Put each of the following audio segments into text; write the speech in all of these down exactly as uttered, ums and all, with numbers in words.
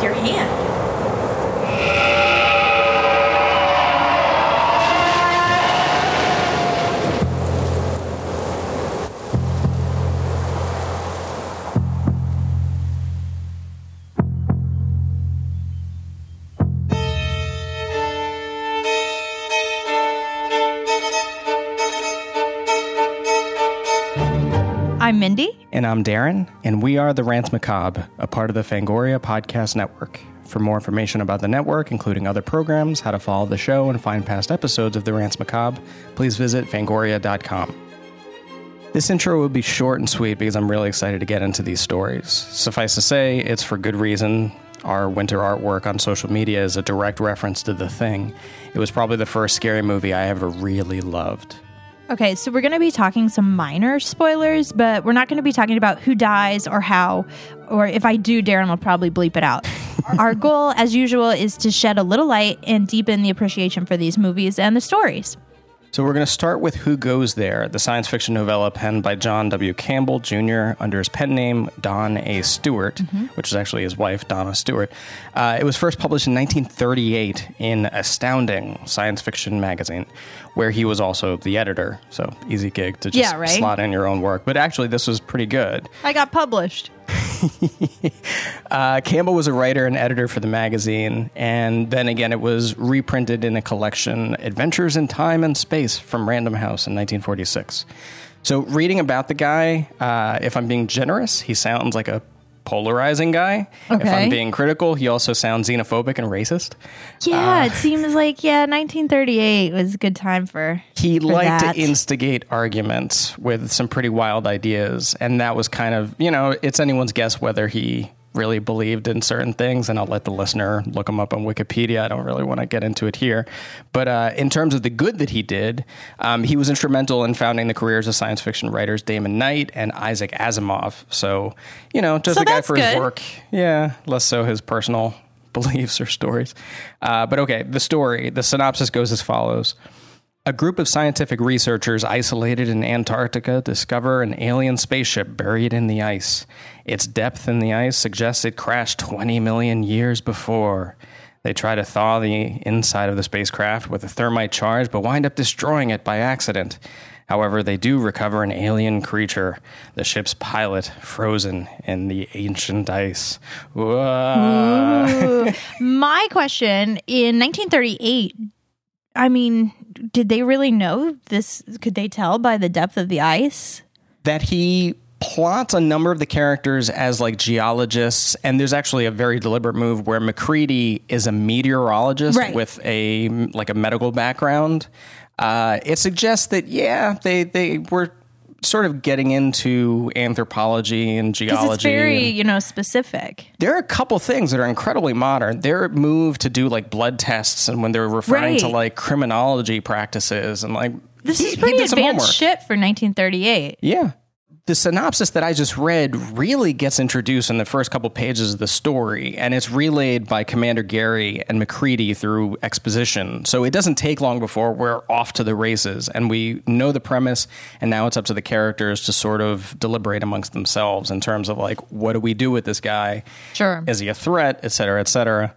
their hand. I'm Mindy. And I'm Darren, and we are the Rants Macabre, a part of the Fangoria Podcast Network. For more information about the network, including other programs, how to follow the show, and find past episodes of the Rants Macabre, please visit fangoria dot com. This intro will be short and sweet because I'm really excited to get into these stories. Suffice to say, it's for good reason. Our winter artwork on social media is a direct reference to The Thing. It was probably the first scary movie I ever really loved. Okay, so we're going to be talking some minor spoilers, but we're not going to be talking about who dies or how, or if I do, Darren will probably bleep it out. Our goal, as usual, is to shed a little light and deepen the appreciation for these movies and the stories. So we're going to start with Who Goes There, the science fiction novella penned by John W. Campbell, Junior under his pen name Don A. Stewart, mm-hmm. which is actually his wife, Donna Stewart. Uh, it was first published in nineteen thirty-eight in Astounding Science Fiction magazine, where he was also the editor. So easy gig to just yeah, right? slot in your own work. But actually, this was pretty good. I got published. uh, Campbell was a writer and editor for the magazine, and then again it was reprinted in a collection, Adventures in Time and Space, from Random House in nineteen forty-six. So reading about the guy, uh, if I'm being generous, he sounds like a polarizing guy. Okay. If I'm being critical, he also sounds xenophobic and racist. Yeah, uh, it seems like, yeah, nineteen thirty-eight was a good time for He for liked that. to instigate arguments with some pretty wild ideas, and that was kind of, you know, it's anyone's guess whether he really believed in certain things, and I'll let the listener look him up on Wikipedia. I don't really want to get into it here. But uh, in terms of the good that he did, um, he was instrumental in founding the careers of science fiction writers Damon Knight and Isaac Asimov. So, you know, just so a guy for good. his work. Yeah, less so his personal beliefs or stories. Uh, but okay, the story, the synopsis goes as follows. A group of scientific researchers isolated in Antarctica discover an alien spaceship buried in the ice. Its depth in the ice suggests it crashed twenty million years before. They try to thaw the inside of the spacecraft with a thermite charge, but wind up destroying it by accident. However, they do recover an alien creature, the ship's pilot, frozen in the ancient ice. Ooh. My question, in nineteen thirty-eight, I mean, did they really know this? Could they tell by the depth of the ice? That he plots a number of the characters as like geologists, and there's actually a very deliberate move where MacReady is a meteorologist right. with a like a medical background. Uh, it suggests that, yeah, they, they were sort of getting into anthropology and geology. Because it's very, and, you know, specific. There are a couple things that are incredibly modern. Their move to do like blood tests, and when they're referring right. to like criminology practices and like this he, is pretty he did some advanced homework. shit for nineteen thirty-eight. Yeah. The synopsis that I just read really gets introduced in the first couple pages of the story, and it's relayed by Commander Gary and MacReady through exposition. So it doesn't take long before we're off to the races, and we know the premise, and now it's up to the characters to sort of deliberate amongst themselves in terms of, like, what do we do with this guy? Sure. Is he a threat, et cetera, et cetera.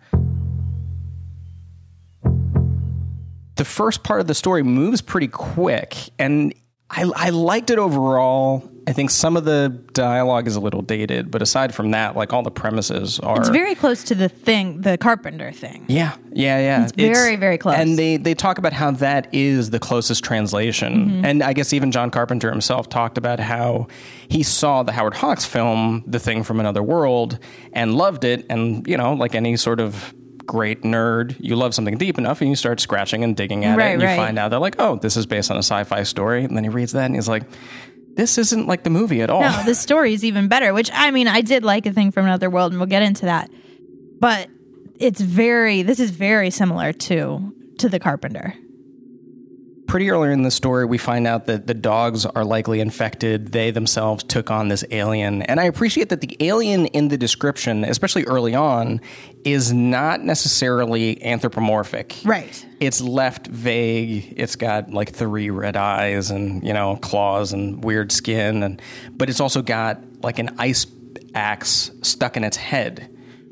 The first part of the story moves pretty quick, and I, I liked it overall. I think some of the dialogue is a little dated, but aside from that, like all the premises are... It's very close to the thing, the Carpenter thing. Yeah, yeah, yeah. It's very, very close. And they, they talk about how that is the closest translation. Mm-hmm. And I guess even John Carpenter himself talked about how he saw the Howard Hawks film, The Thing from Another World, and loved it. And, you know, like any sort of great nerd, you love something deep enough and you start scratching and digging at right, it. And you right. find out that, like, oh, this is based on a sci-fi story. And then he reads that and he's like... This isn't like the movie at all. No, the story is even better, which, I mean, I did like A Thing from Another World, and we'll get into that. But it's very, this is very similar to, to the Carpenter. Pretty early in the story, we find out that the dogs are likely infected. They themselves took on this alien. And I appreciate that the alien in the description, especially early on, is not necessarily anthropomorphic. Right. It's left vague. It's got like three red eyes and, you know, claws and weird skin. And but it's also got like an ice axe stuck in its head,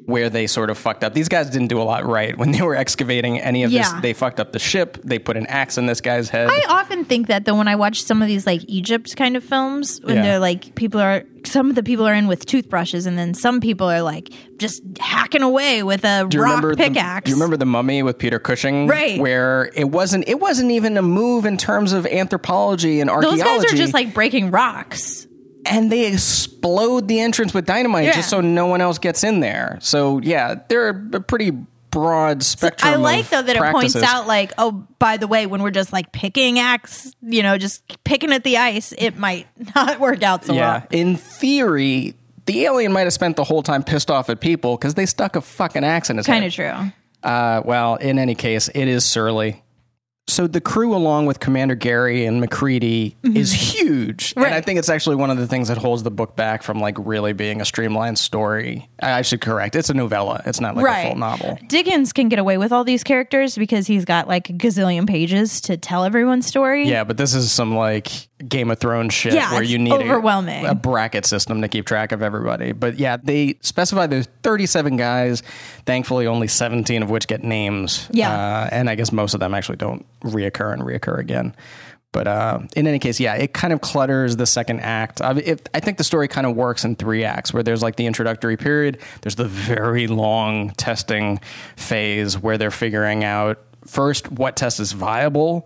where they sort of fucked up. These guys didn't do a lot right when they were excavating any of Yeah. this. They fucked up the ship. They put an axe in this guy's head. I often think that though when I watch some of these like Egypt kind of films, when Yeah. they're like people are some of the people are in with toothbrushes, and then some people are like just hacking away with a do you rock remember pickaxe. The, do you remember the Mummy with Peter Cushing? Right. Where it wasn't it wasn't even a move in terms of anthropology and Those archaeology. guys are just like breaking rocks. And they explode the entrance with dynamite Yeah. just so no one else gets in there. So yeah, they're a pretty broad spectrum. I like of though that practices. it points out like, oh, by the way, when we're just like picking axe, you know, just picking at the ice, it might not work out so Yeah, well. in theory, the alien might have spent the whole time pissed off at people because they stuck a fucking axe in his Kind head. of true. Uh, well, in any case, it is surly. So the crew, along with Commander Gary and McCready, is huge. Right. And I think it's actually one of the things that holds the book back from like really being a streamlined story. I should correct. It's a novella. It's not like Right. a full novel. Dickens can get away with all these characters because he's got like a gazillion pages to tell everyone's story. Yeah, but this is some like Game of Thrones shit Yeah, where it's you need overwhelming. A, a bracket system to keep track of everybody. But yeah, they specify there's thirty-seven guys. Thankfully, only seventeen of which get names. Yeah. Uh, and I guess most of them actually don't reoccur and reoccur again. But uh, in any case, yeah, it kind of clutters the second act. I, it, I think the story kind of works in three acts where there's like the introductory period. There's the very long testing phase where they're figuring out first what test is viable.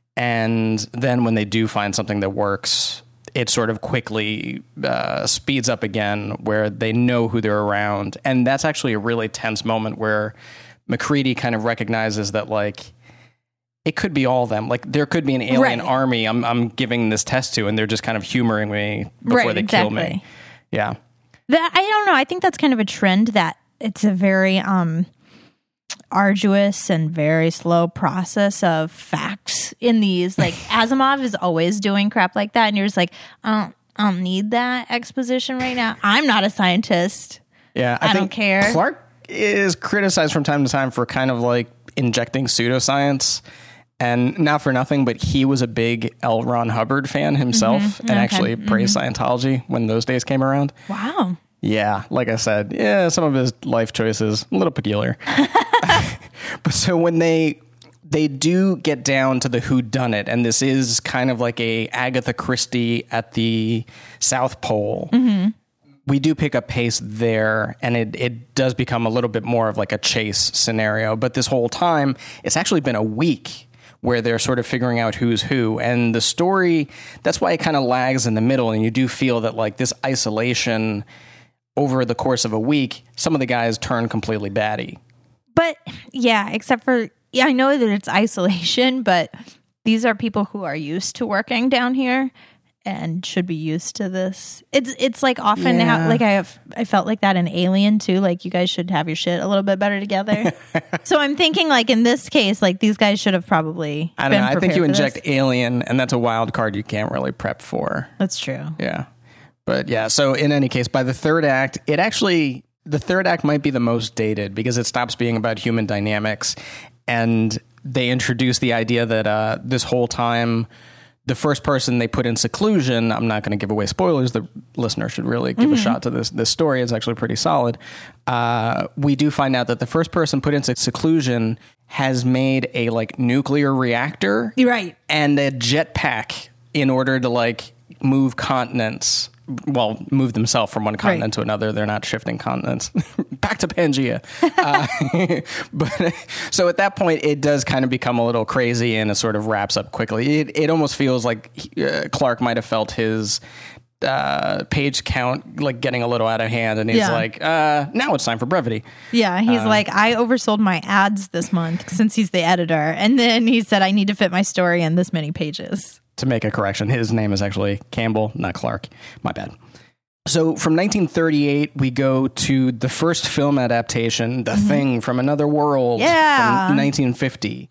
And then when they do find something that works, it sort of quickly uh, speeds up again where they know who they're around. And that's actually a really tense moment where McCready kind of recognizes that, like, it could be all of them. Like, there could be an alien Right. army I'm, I'm giving this test to, and they're just kind of humoring me before Right, they kill me. exactly. Yeah. That, I don't know. I think that's kind of a trend that it's a very um, arduous and very slow process of facts in these. Like Asimov is always doing crap like that, and you're just like, I don't, I don't need that exposition right now. I'm not a scientist. Yeah. I don't think care. Clark is criticized from time to time for kind of like injecting pseudoscience. And not for nothing, but he was a big L. Ron Hubbard fan himself and Okay. actually praised Scientology when those days came around. Wow. Yeah, like I said, yeah, some of his life choices a little peculiar. But so when they they do get down to the whodunit, and this is kind of like a Agatha Christie at the South Pole. Mm-hmm. We do pick up pace there, and it, it does become a little bit more of like a chase scenario. But this whole time, it's actually been a week where they're sort of figuring out who's who. And the story, that's why it kind of lags in the middle. And you do feel that like this isolation over the course of a week, some of the guys turn completely batty. But yeah, except for, yeah, I know that it's isolation, but these are people who are used to working down here and should be used to this. It's it's like often Yeah. how, like I have I felt like that in Alien too. Like you guys should have your shit a little bit better together. So I'm thinking like in this case, like these guys should have probably. I don't been know. I think prepared you for this. inject Alien, and that's a wild card you can't really prep for. That's true. Yeah. But yeah, so in any case, by the third act, it actually, the third act might be the most dated because it stops being about human dynamics. And they introduce the idea that uh, this whole time, the first person they put in seclusion, I'm not going to give away spoilers. The listener should really give Mm-hmm. a shot to this. This story is actually pretty solid. Uh, we do find out that the first person put in seclusion has made a like nuclear reactor You're right. and a jetpack in order to like move continents. Well, move themselves from one continent to another. They're not shifting continents. Back to Pangea. uh, but so at that point, it does kind of become a little crazy, and it sort of wraps up quickly. It, it almost feels like uh, Clark might have felt his uh, page count like getting a little out of hand, and he's Yeah. like, uh, "Now it's time for brevity." Yeah, he's Uh, like, I oversold my ads this month since he's the editor. And then he said, I need to fit my story in this many pages. To make a correction, his name is actually Campbell, not Clark. My bad. So from nineteen thirty-eight, we go to the first film adaptation, The Thing from Another World, Yeah. from nineteen fifty.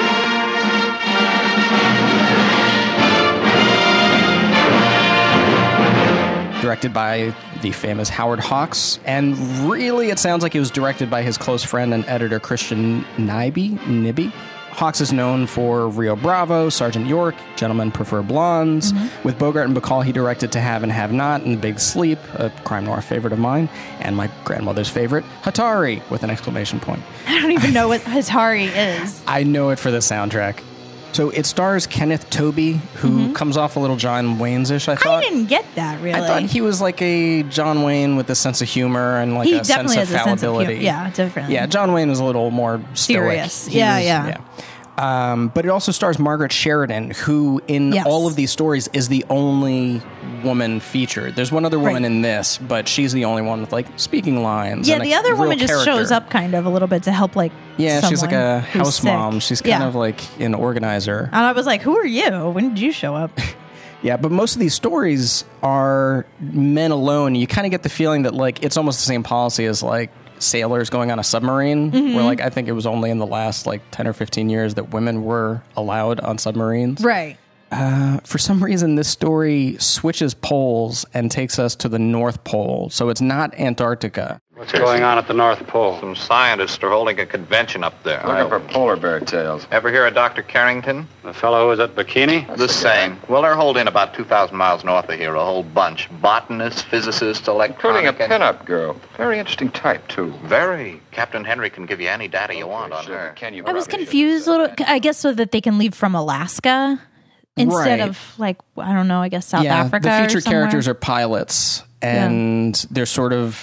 Directed by the famous Howard Hawks. And really, it sounds like it was directed by his close friend and editor, Christian Nyby. Nibby? Hawks is known for Rio Bravo, Sergeant York, Gentlemen Prefer Blondes. Mm-hmm. With Bogart and Bacall, he directed To Have and Have Not and The Big Sleep, a crime noir favorite of mine, and my grandmother's favorite, Hatari, with an exclamation point. I don't even know what Hatari is. I know it for the soundtrack. So it stars Kenneth Tobey, who mm-hmm. comes off a little John Wayne's-ish, I thought. I didn't get that, really. I thought he was like a John Wayne with a sense of humor and like he a sense of fallibility. Sense of yeah, definitely. Yeah, John Wayne was a little more serious. Stoic. Yeah, was, yeah, yeah. Um, but it also stars Margaret Sheridan, who in yes. all of these stories is the only woman featured. There's one other woman right. in this, but she's the only one with like speaking lines. Yeah, and the other woman just character. shows up kind of a little bit to help like Yeah, she's like a house sick. mom. She's kind yeah. of like an organizer. And I was like, who are you? When did you show up? Yeah, but most of these stories are men alone. You kind of get the feeling that like it's almost the same policy as like sailors going on a submarine, mm-hmm. where like I think it was only in the last like ten or fifteen years that women were allowed on submarines. Right. Uh, for some reason, this story switches poles and takes us to the North Pole. So it's not Antarctica. What's going on at the North Pole? Some scientists are holding a convention up there. Looking for polar bear tails. Ever hear of Doctor Carrington? The fellow who was at Bikini? The same. Well, they're holding about two thousand miles north of here, a whole bunch. Botanists, physicists, electronic... Including a pinup girl. Very interesting type, too. Very. Captain Henry can give you any data you want on her. Can you I was confused a little, I guess so that they can leave from Alaska instead right. of like, I don't know, I guess South yeah, Africa the featured or somewhere. characters are pilots, and yeah. they're sort of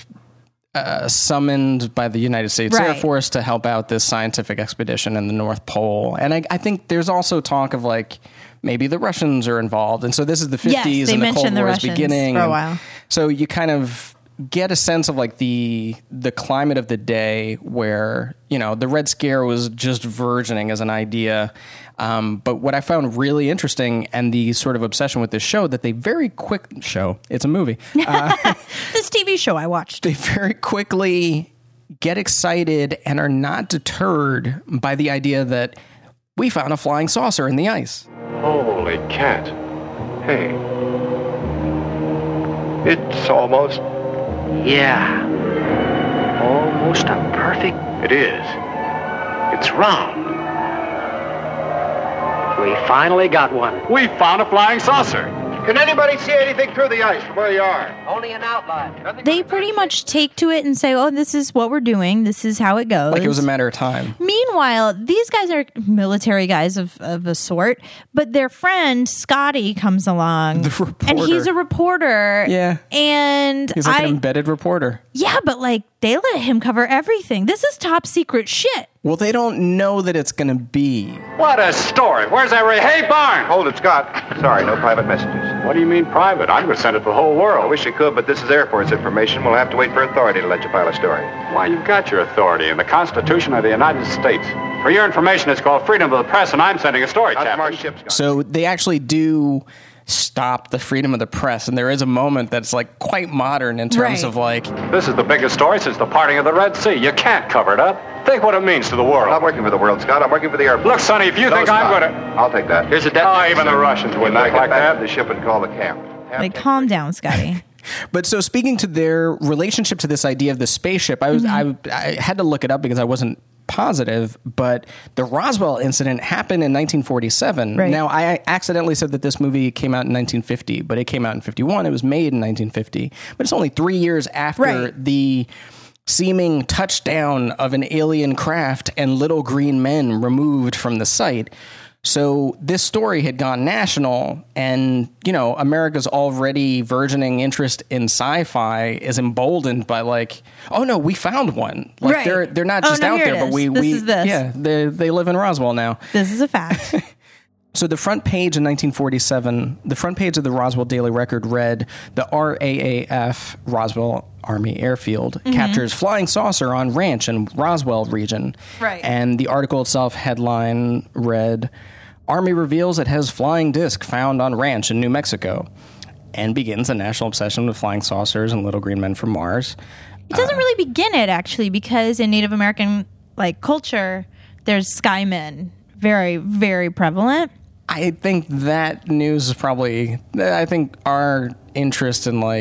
uh, summoned by the United States right. Air Force to help out this scientific expedition in the North Pole. And I, I think there's also talk of like maybe the Russians are involved. And so this is the fifties yes, and the Cold the War is Russians beginning. For a while. So you kind of get a sense of like the the climate of the day where, you know, the Red Scare was just burgeoning as an idea. Um, but what I found really interesting and the sort of obsession with this show that they very quick show, it's a movie. Uh, this T V show I watched. They very quickly get excited and are not deterred by the idea that we found a flying saucer in the ice. Holy cat. Hey. It's almost... Yeah. Almost a perfect... It is. It's round. We finally got one. We found a flying saucer. Can anybody see anything through the ice from where you are? Only an outline. Nothing They pretty much take to it and say, oh, this is what we're doing. This is how it goes. Like it was a matter of time. Meanwhile, these guys are military guys of, of a sort, but their friend Scotty comes along. The reporter. And he's a reporter. Yeah. And He's like I, an embedded reporter. Yeah, but like they let him cover everything. This is top secret shit. Well, they don't know that it's going to be. What a story. Where's that ray? Hey, Barnes! Hold it, Scott. Sorry, no private messages. What do you mean private? I'm going to send it to the whole I world. wish you could, but this is Air Force information. We'll have to wait for authority to let you file a story. Why, you've got your authority in the Constitution of the United States. For your information, it's called freedom of the press, and I'm sending a story, Not from our Captain. ship, Scott. So they actually do stop the freedom of the press, and there is a moment that's like quite modern in terms Right. of like, This is the biggest story since the parting of the Red Sea. You can't cover it up. Think what it means to the I'm world. not working for the world, Scott. I'm working for the Air Force. Look, Sonny, if you No, think I'm Scott. going to... I'll take that. Here's a Oh, detonation. even the Russians When wouldn't I look get like back that. to the ship and call the camp. Have Like, to- calm down, Scotty. but so speaking to their relationship to this idea of the spaceship, I was Mm-hmm. I, I had to look it up because I wasn't positive, but the Roswell incident happened in nineteen forty-seven. Right. Now, I accidentally said that this movie came out in nineteen fifty, but it came out in fifty-one. It was made in nineteen fifty, but it's only three years after Right. the seeming touchdown of an alien craft and little green men removed from the site. So this story had gone national, and, you know, America's already burgeoning interest in sci-fi is emboldened by like, oh no, we found one. Like Right. they're they're not Oh, just no, out here there, it but is. we This we is this. yeah, they they live in Roswell now. This is a fact. So the front page in nineteen forty-seven, the front page of the Roswell Daily Record read, the R A A F, Roswell Army Airfield, Mm-hmm. captures flying saucer on ranch in Roswell region. Right. And the article itself headline read, Army reveals it has flying disc found on ranch in New Mexico, and begins a national obsession with flying saucers and little green men from Mars. It doesn't really begin it, actually, because in Native American like culture, there's skymen, very, very prevalent. I think that news is probably, I think our interest in like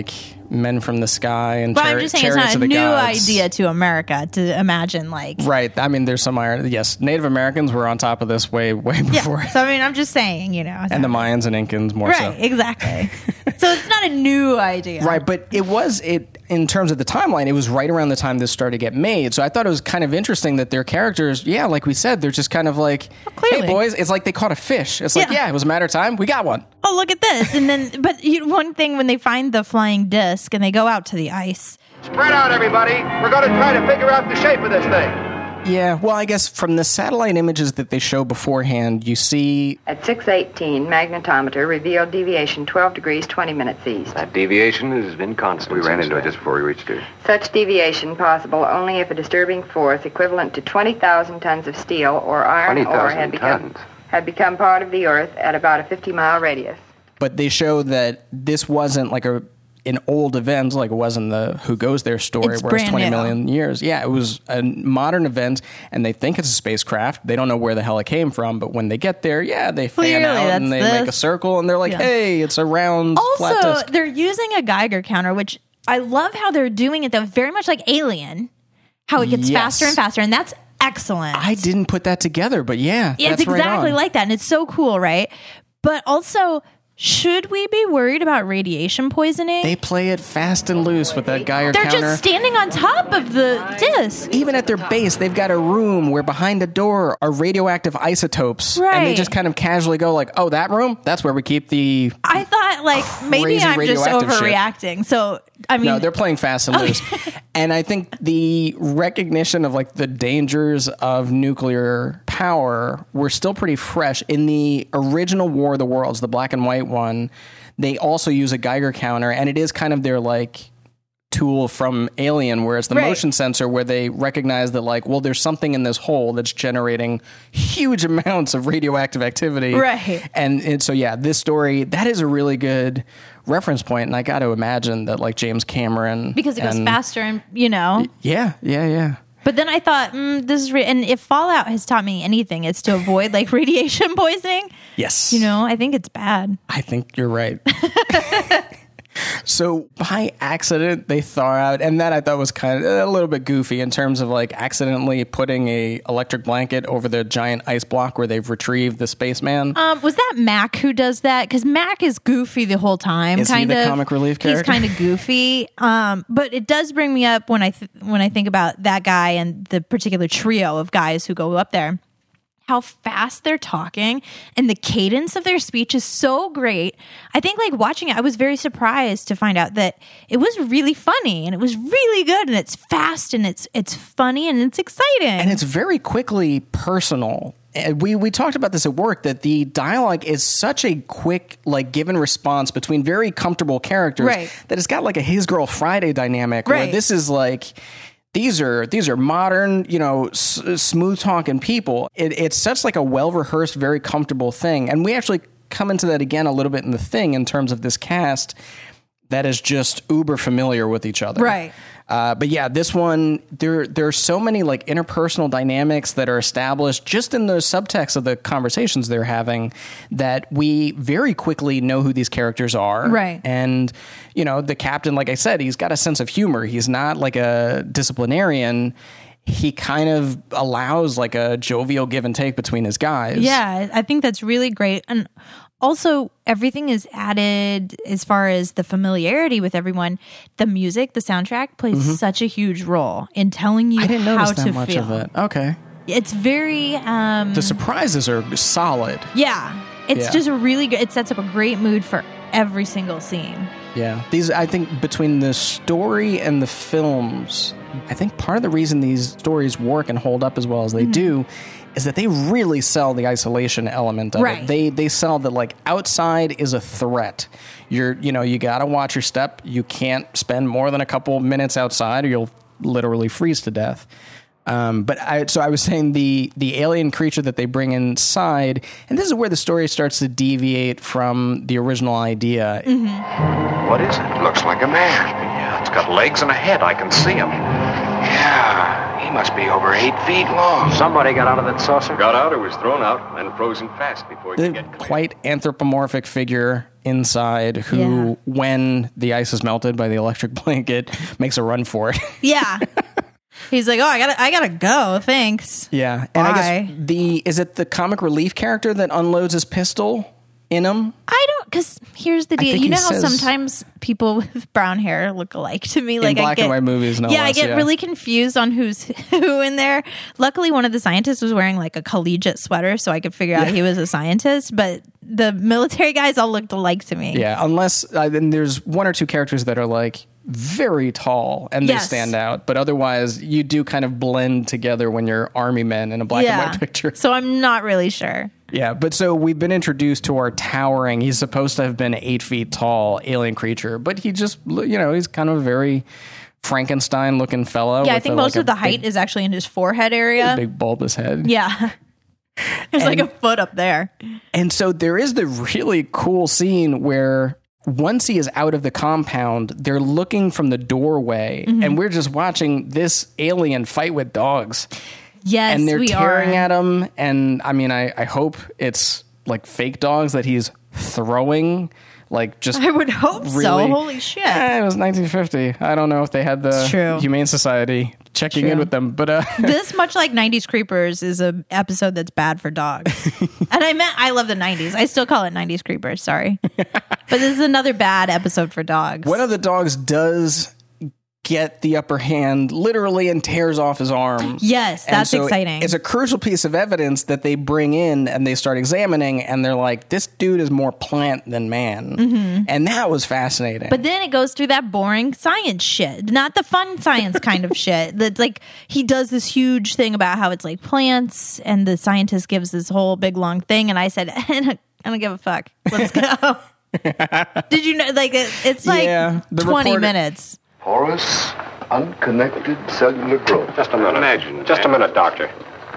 Men from the Sky and But chari- I'm just saying it's Chariots not of a the new Gods. idea to America to imagine like Right. I mean, there's some iron. Yes, Native Americans were on top of this way, way before. yeah. So I mean, I'm just saying, you know, And the Mayans and Incans more right, so. exactly. So it's not a new idea, Right, but it was it in terms of the timeline. It was right around the time this started to get made. So I thought it was kind of interesting that their characters, yeah, like we said, they're just kind of like, clearly. hey boys, it's like they caught a fish. It's like, Yeah. yeah, it was a matter of time. We got one. Oh, look at this! And then, but you, one thing when they find the flying disc and they go out to the ice. Spread out, everybody. We're going to try to figure out the shape of this thing. Yeah, well, I guess from the satellite images that they show beforehand, you see At six eighteen, magnetometer revealed deviation twelve degrees twenty minutes east. That deviation has been constant. We ran since into it then. just before we reached it. Such deviation possible only if a disturbing force equivalent to twenty thousand tons of steel or iron ore had 20,000 become, tons. had become part of the Earth at about a fifty-mile radius. but they show that this wasn't like a an old event like it was in the Who Goes There story It's where it's brand twenty new. million years. Yeah, it was a modern event, and they think it's a spacecraft. They don't know where the hell it came from, but when they get there, yeah, they fan Clearly, out and that's they make a this. circle, and they're like, Yeah. hey, it's a round flat Also, disc. they're using a Geiger counter, which I love how they're doing it though, very much like Alien, how it gets Yes. faster and faster, and that's excellent. I didn't put that together, but yeah, Yeah, that's it's right exactly on. like that, and it's so cool, right? But also, should we be worried about radiation poisoning? They play it fast and loose with that Geiger They're counter. just standing on top of the disc. Even at their base, they've got a room where behind the door are radioactive isotopes. And they Right. just kind of casually go like, oh, that room? That's where we keep the... I thought, like, maybe Crazy I'm just radioactive shit. overreacting. So, I mean, No, they're playing fast and loose. And I think the recognition of like the dangers of nuclear power were still pretty fresh. In the original War of the Worlds, the black and white one, they also use a Geiger counter, and it is kind of their like tool from Alien, where it's the Right. motion sensor where they recognize that like, well, there's something in this hole that's generating huge amounts of radioactive activity. Right. And, and so, yeah, this story, that is a really good reference point, and I got to imagine that like James Cameron, because it goes and- faster and, you know. Yeah, yeah, yeah. But then I thought, mm, this is, re- and if Fallout has taught me anything, it's to avoid like radiation poisoning. Yes. You know, I think it's bad. I think you're right. So by accident, they thaw out, and that I thought was kind of a little bit goofy in terms of like accidentally putting a electric blanket over the giant ice block where they've retrieved the spaceman. Um, was that Mac who does that? Because Mac is goofy the whole time. Is he kind the of comic relief character? He's kind of goofy. Um, but it does bring me up when I th- when I think about that guy and the particular trio of guys who go up there. How fast they're talking and the cadence of their speech is so great. I think like watching it, I was very surprised to find out that it was really funny and it was really good and it's fast and it's it's funny and it's exciting. And it's very quickly personal. And we we talked about this at work, that the dialogue is such a quick, like, given response between very comfortable characters, Right. that it's got like a His Girl Friday dynamic, where Right. this is like, these are these are modern, you know, s- smooth talking people. It, it's such like a well rehearsed, very comfortable thing, and we actually come into that again a little bit in The Thing in terms of this cast that is just uber familiar with each other, Right. Uh, but yeah, this one, there there are so many like interpersonal dynamics that are established just in the subtext of the conversations they're having, that we very quickly know who these characters are. Right. And, you know, the captain, like I said, he's got a sense of humor. He's not like a disciplinarian. He kind of allows like a jovial give and take between his guys. Yeah, I think that's really great. And also, everything is added as far as the familiarity with everyone. The music, the soundtrack plays such a huge role in telling you Mm-hmm. I didn't how notice that to much feel. of it. Okay. It's very, um, The surprises are solid. yeah, it's Yeah. just a really good, it sets up a great mood for every single scene. Yeah. These, I think, between the story and the films, I think part of the reason these stories work and hold up as well as they Mm-hmm. do is that they really sell the isolation element of Right. it. They they sell that like outside is a threat. You're, you know, you got to watch your step. You can't spend more than a couple minutes outside or you'll literally freeze to death. Um, but I, so I was saying the the alien creature that they bring inside, and this is where the story starts to deviate from the original idea. Mm-hmm. What is it? Looks like a man. Yeah, it's got legs and a head. I can see him. Yeah, he must be over eight feet long. Somebody got out of that saucer. Got out or was thrown out and frozen fast before he The could get clear. quite anthropomorphic figure inside who, Yeah. when the ice is melted by the electric blanket, makes a run for it. Yeah. He's like, oh, I gotta, I gotta go. Thanks. Yeah. And I Bye. guess the, is it the comic relief character that unloads his pistol in him? I don't, because here's the deal. think You he know how says- sometimes people with brown hair look alike to me? Like in black I get, and white movies, no yeah, less, I get yeah. really confused on who's who in there. Luckily, one of the scientists was wearing like a collegiate sweater, so I could figure out he was a scientist. But the military guys all looked alike to me. Yeah, unless uh, then there's one or two characters that are like very tall and they Yes. stand out, but otherwise you do kind of blend together when you're army men in a black and white picture. So I'm not really sure. Yeah, but so we've been introduced to our towering, he's supposed to have been eight feet tall alien creature, but he just, you know, he's kind of a very Frankenstein looking fellow. Yeah, I with think a, most like, of the a height big, is actually in his forehead area. big bulbous head. Yeah. There's like a And- foot up there. And so there is the really cool scene where once he is out of the compound, they're looking from the doorway, Mm-hmm. and we're just watching this alien fight with dogs. Yes, And they're we tearing are. at him. And I mean, I, I hope it's like fake dogs that he's throwing. Like just I would hope really, so. Holy shit. Eh, it was nineteen fifty. I don't know if they had the It's true. Humane Society checking True. in with them, but uh, This, much like nineties Creepers, is a episode that's bad for dogs. And I meant I love the nineties. I still call it nineties Creepers. Sorry, but this is another bad episode for dogs. one of the dogs does get the upper hand literally and tears off his arm. Yes, And that's so exciting. It's a crucial piece of evidence that they bring in and they start examining, and they're like, this dude is more plant than man. And that was fascinating. Mm-hmm. But then it goes through that boring science shit, not the fun science kind of shit. That's like he does this huge thing about how it's like plants, and the scientist gives this whole big long thing, and I said, I don't give a fuck. Let's go. Did you know? Like it, it's like Yeah, the twenty reporter- minutes. Porous, unconnected cellular growth. Just a minute. Imagine Just a minute, Doctor.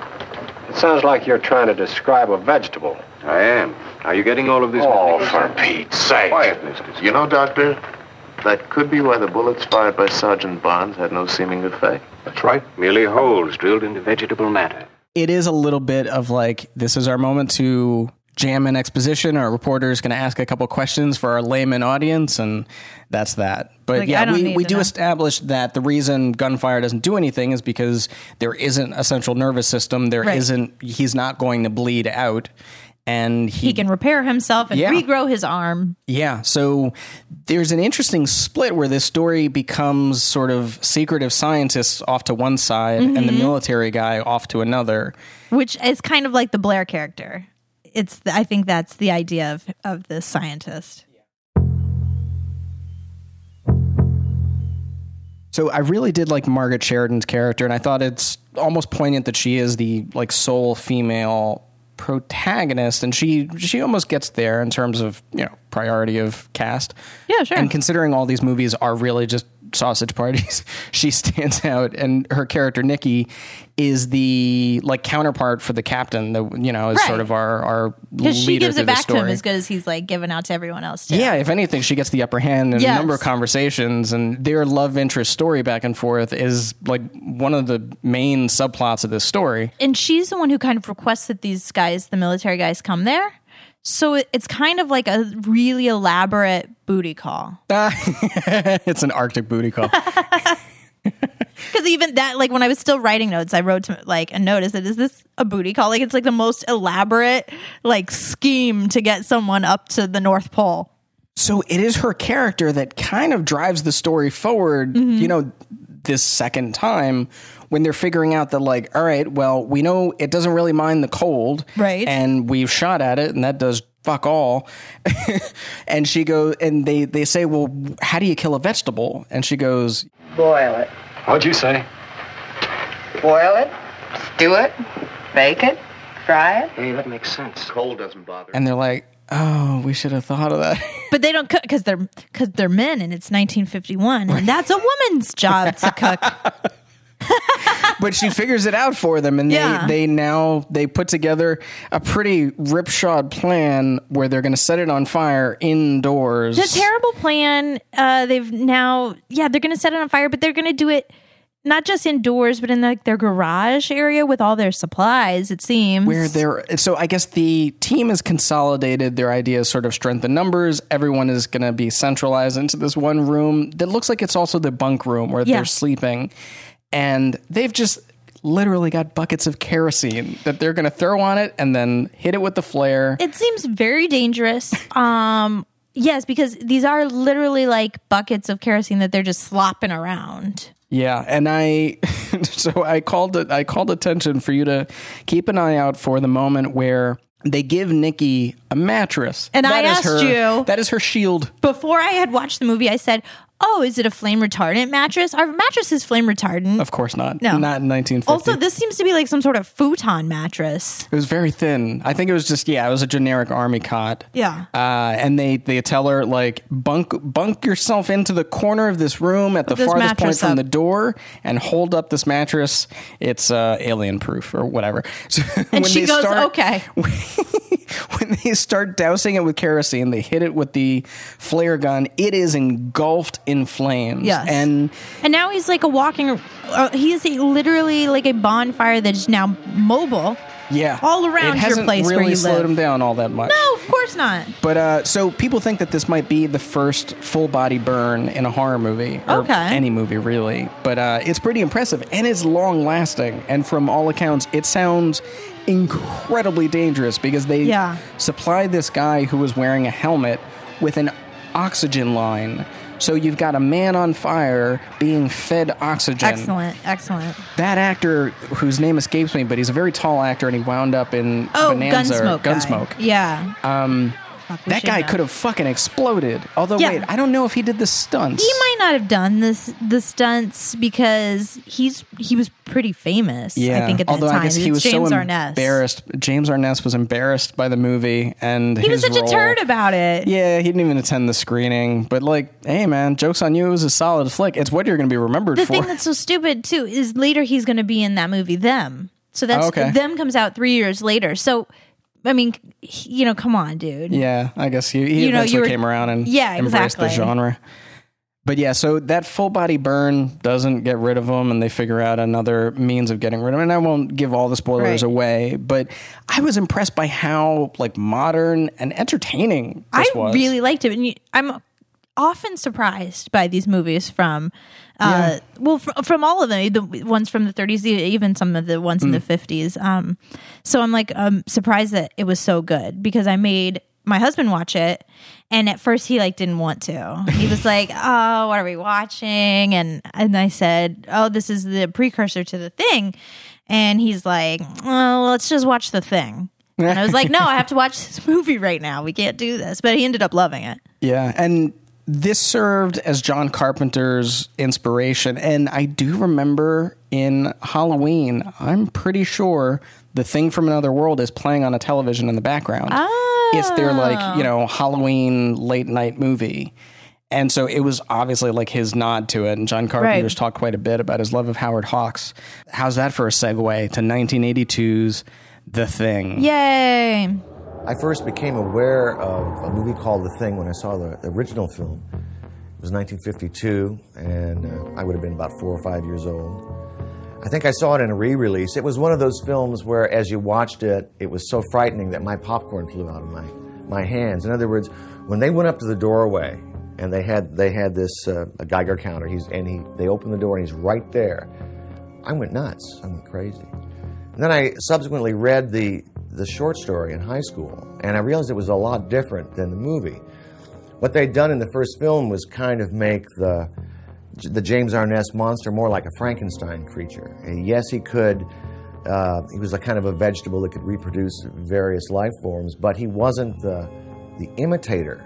It sounds like you're trying to describe a vegetable. I am. Are you getting all of this? Oh, for Pete's sake. Quiet, mister. You know, Doctor, that could be why the bullets fired by Sergeant Barnes had no seeming effect. That's right. Merely holes drilled into vegetable matter. it is a little bit of like, this is our moment to jam in exposition. Our reporter is going to ask a couple questions for our layman audience, and that's that. But Like, I yeah, don't we, need we to do know. establish that the reason gunfire doesn't do anything is because there isn't a central nervous system. There Right. isn't, he's not going to bleed out. And he, He can repair himself and Yeah. regrow his arm. yeah, so there's an interesting split where this story becomes sort of secretive scientists off to one side and Mm-hmm. the military guy off to another. Which is kind of like the Blair character. It's the, I think that's the idea of, of this scientist. So I really did like Margaret Sheridan's character, and I thought it's almost poignant that she is the like sole female protagonist, and she she almost gets there in terms of, you know, priority of cast. Yeah, sure. And considering all these movies are really just sausage parties, she stands out, and her character Nikki is the like counterpart for the captain, the you know is Right. sort of our our Because she leader gives through it the back to him story. as good as he's like giving out to everyone else too. Yeah, if anything, she gets the upper hand in Yes. a number of conversations, and their love interest story back and forth is like one of the main subplots of this story. And she's the one who kind of requests that these guys, the military guys, come there. So it, it's kind of like a really elaborate booty call. It's an Arctic booty call. Because even that, like when I was still writing notes, I wrote to, like a note. I said, "Is this a booty call?" Like it's like the most elaborate like scheme to get someone up to the North Pole. So it is her character that kind of drives the story forward, Mm-hmm. you know, this second time when they're figuring out that, like, all right, well, we know it doesn't really mind the cold. Right. And we've shot at it, and that does fuck all. And she goes, and they, they say, well, how do you kill a vegetable? And she goes, Boil it. What'd you say? Boil it, stew it, bake it, fry it. Hey, that makes sense. Cold doesn't bother. and they're like, oh, we should have thought of that. But they don't cook because they're because they're men, and it's nineteen fifty-one, and that's a woman's job to cook. But she figures it out for them, and Yeah. they, they now they put together a pretty ripshod plan where they're going to set it on fire indoors. It's a terrible plan. Uh, they've now, yeah, they're going to set it on fire, but they're going to do it not just indoors, but in like their garage area with all their supplies, it seems. Where they're so I guess the team is consolidated, their ideas sort of strengthen numbers. Everyone is going to be centralized into this one room that looks like it's also the bunk room where Yeah. they're sleeping. And they've just literally got buckets of kerosene that they're going to throw on it and then hit it with the flare. It seems very dangerous. Um, yes, because these are literally like buckets of kerosene that they're just slopping around. Yeah, and I so I called it I called attention for you to keep an eye out for the moment where they give Nikki a mattress. And I That is asked her- you- That is her shield. Before I had watched the movie, I said, oh, is it a flame retardant mattress? Our mattress is flame retardant. Of course not. No. Not in nineteen fifty. Also, this seems to be like some sort of futon mattress. It was very thin. I think it was just, yeah, it was a generic army cot. Yeah. Uh, and they, they tell her, like, bunk bunk yourself into the corner of this room at the this farthest point mattress from up. the door and hold up this mattress. It's uh, alien proof or whatever. So And when she they goes, start- okay. When they start dousing it with kerosene, they hit it with the flare gun. It is engulfed in flames. Yes. And And now he's like a walking, uh, he is a, literally like a bonfire that is now mobile. yeah, All around it your hasn't place where really you slowed live. him down all that much. No, of course not. But uh, so people think that this might be the first full body burn in a horror movie, or Okay. any movie really. But uh, it's pretty impressive and it's long lasting. And from all accounts, it sounds incredibly dangerous because they Yeah. supplied this guy who was wearing a helmet with an oxygen line. So you've got a man on fire being fed oxygen. Excellent, excellent. That actor, whose name escapes me, but he's a very tall actor, and he wound up in Oh, Bonanza. or Gunsmoke. guy. Gunsmoke. Yeah. Um, Fuck, we that should guy know. could have fucking exploded. Although, Yeah. wait, I don't know if he did the stunts. He might not have done this the stunts because he's he was pretty famous. Yeah. I think at that Although time. I guess he It's was James so Arness. embarrassed. James Arness was embarrassed by the movie, and He was his such role- a turd about it. Yeah, he didn't even attend the screening. But like, hey man, joke's on you. It was a solid flick. It's what you're going to be remembered The for. thing that's so stupid too is later he's going to be in that movie Them. So that's Oh, okay. Them comes out three years later. So I mean, he- you know, come on, dude. Yeah, I guess he, he You know, eventually you were- came around and Yeah, embraced the exactly. genre. But yeah, so that full body burn doesn't get rid of him, and they figure out another means of getting rid of him. And I won't give all the spoilers Right. away, but I was impressed by how like modern and entertaining this I was. really liked it, and you, I'm often surprised by these movies from, uh, Yeah. well, fr- from all of them, the ones from the thirties, e- even some of the ones in Mm. the fifties. Um, so I'm like, I'm surprised that it was so good because I made my husband watch it, and at first he like didn't want to. He was like, "Oh, what are we watching?" And and I said, "Oh, this is the precursor to The Thing," and he's like, "Well, let's just watch The Thing." And I was like, "No, I have to watch this movie right now. We can't do this." But he ended up loving it. Yeah, and this served as John Carpenter's inspiration. And I do remember in Halloween, I'm pretty sure The Thing from Another World is playing on a television in the background. It's their like, you know, Halloween late night movie. And so it was obviously like his nod to it. And John Carpenter's Right. talked quite a bit about his love of Howard Hawks. How's that for a segue to nineteen eighty-two's The Thing? Yay! I first became aware of a movie called The Thing when I saw the original film. It was nineteen fifty-two, and uh, I would have been about four or five years old. I think I saw it in a re-release. It was one of those films where, as you watched it, it was so frightening that my popcorn flew out of my, my hands. In other words, when they went up to the doorway and they had they had this uh, a Geiger counter, he's and he they opened the door and he's right there, I went nuts. I went crazy. And then I subsequently read the the short story in high school, and I realized it was a lot different than the movie. What they'd done in the first film was kind of make the the James Arness monster more like a Frankenstein creature. And yes, he could. Uh, he was a kind of a vegetable that could reproduce various life forms, but he wasn't the the imitator,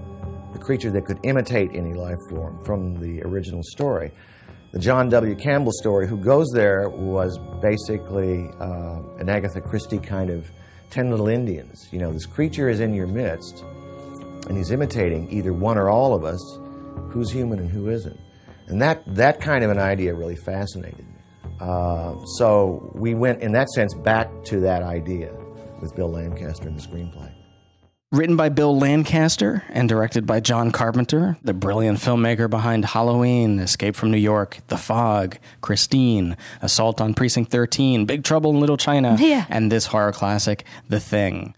the creature that could imitate any life form from the original story. The John W. Campbell story, who goes there, was basically uh, an Agatha Christie kind of Ten Little Indians. You know, this creature is in your midst, and he's imitating either one or all of us, who's human and who isn't. And that, that kind of an idea really fascinated me. Uh, so we went, in that sense, back to that idea with Bill Lancaster in the screenplay. Written by Bill Lancaster and directed by John Carpenter, the brilliant filmmaker behind Halloween, Escape from New York, The Fog, Christine, Assault on Precinct thirteen, Big Trouble in Little China, Yeah. and this horror classic, The Thing.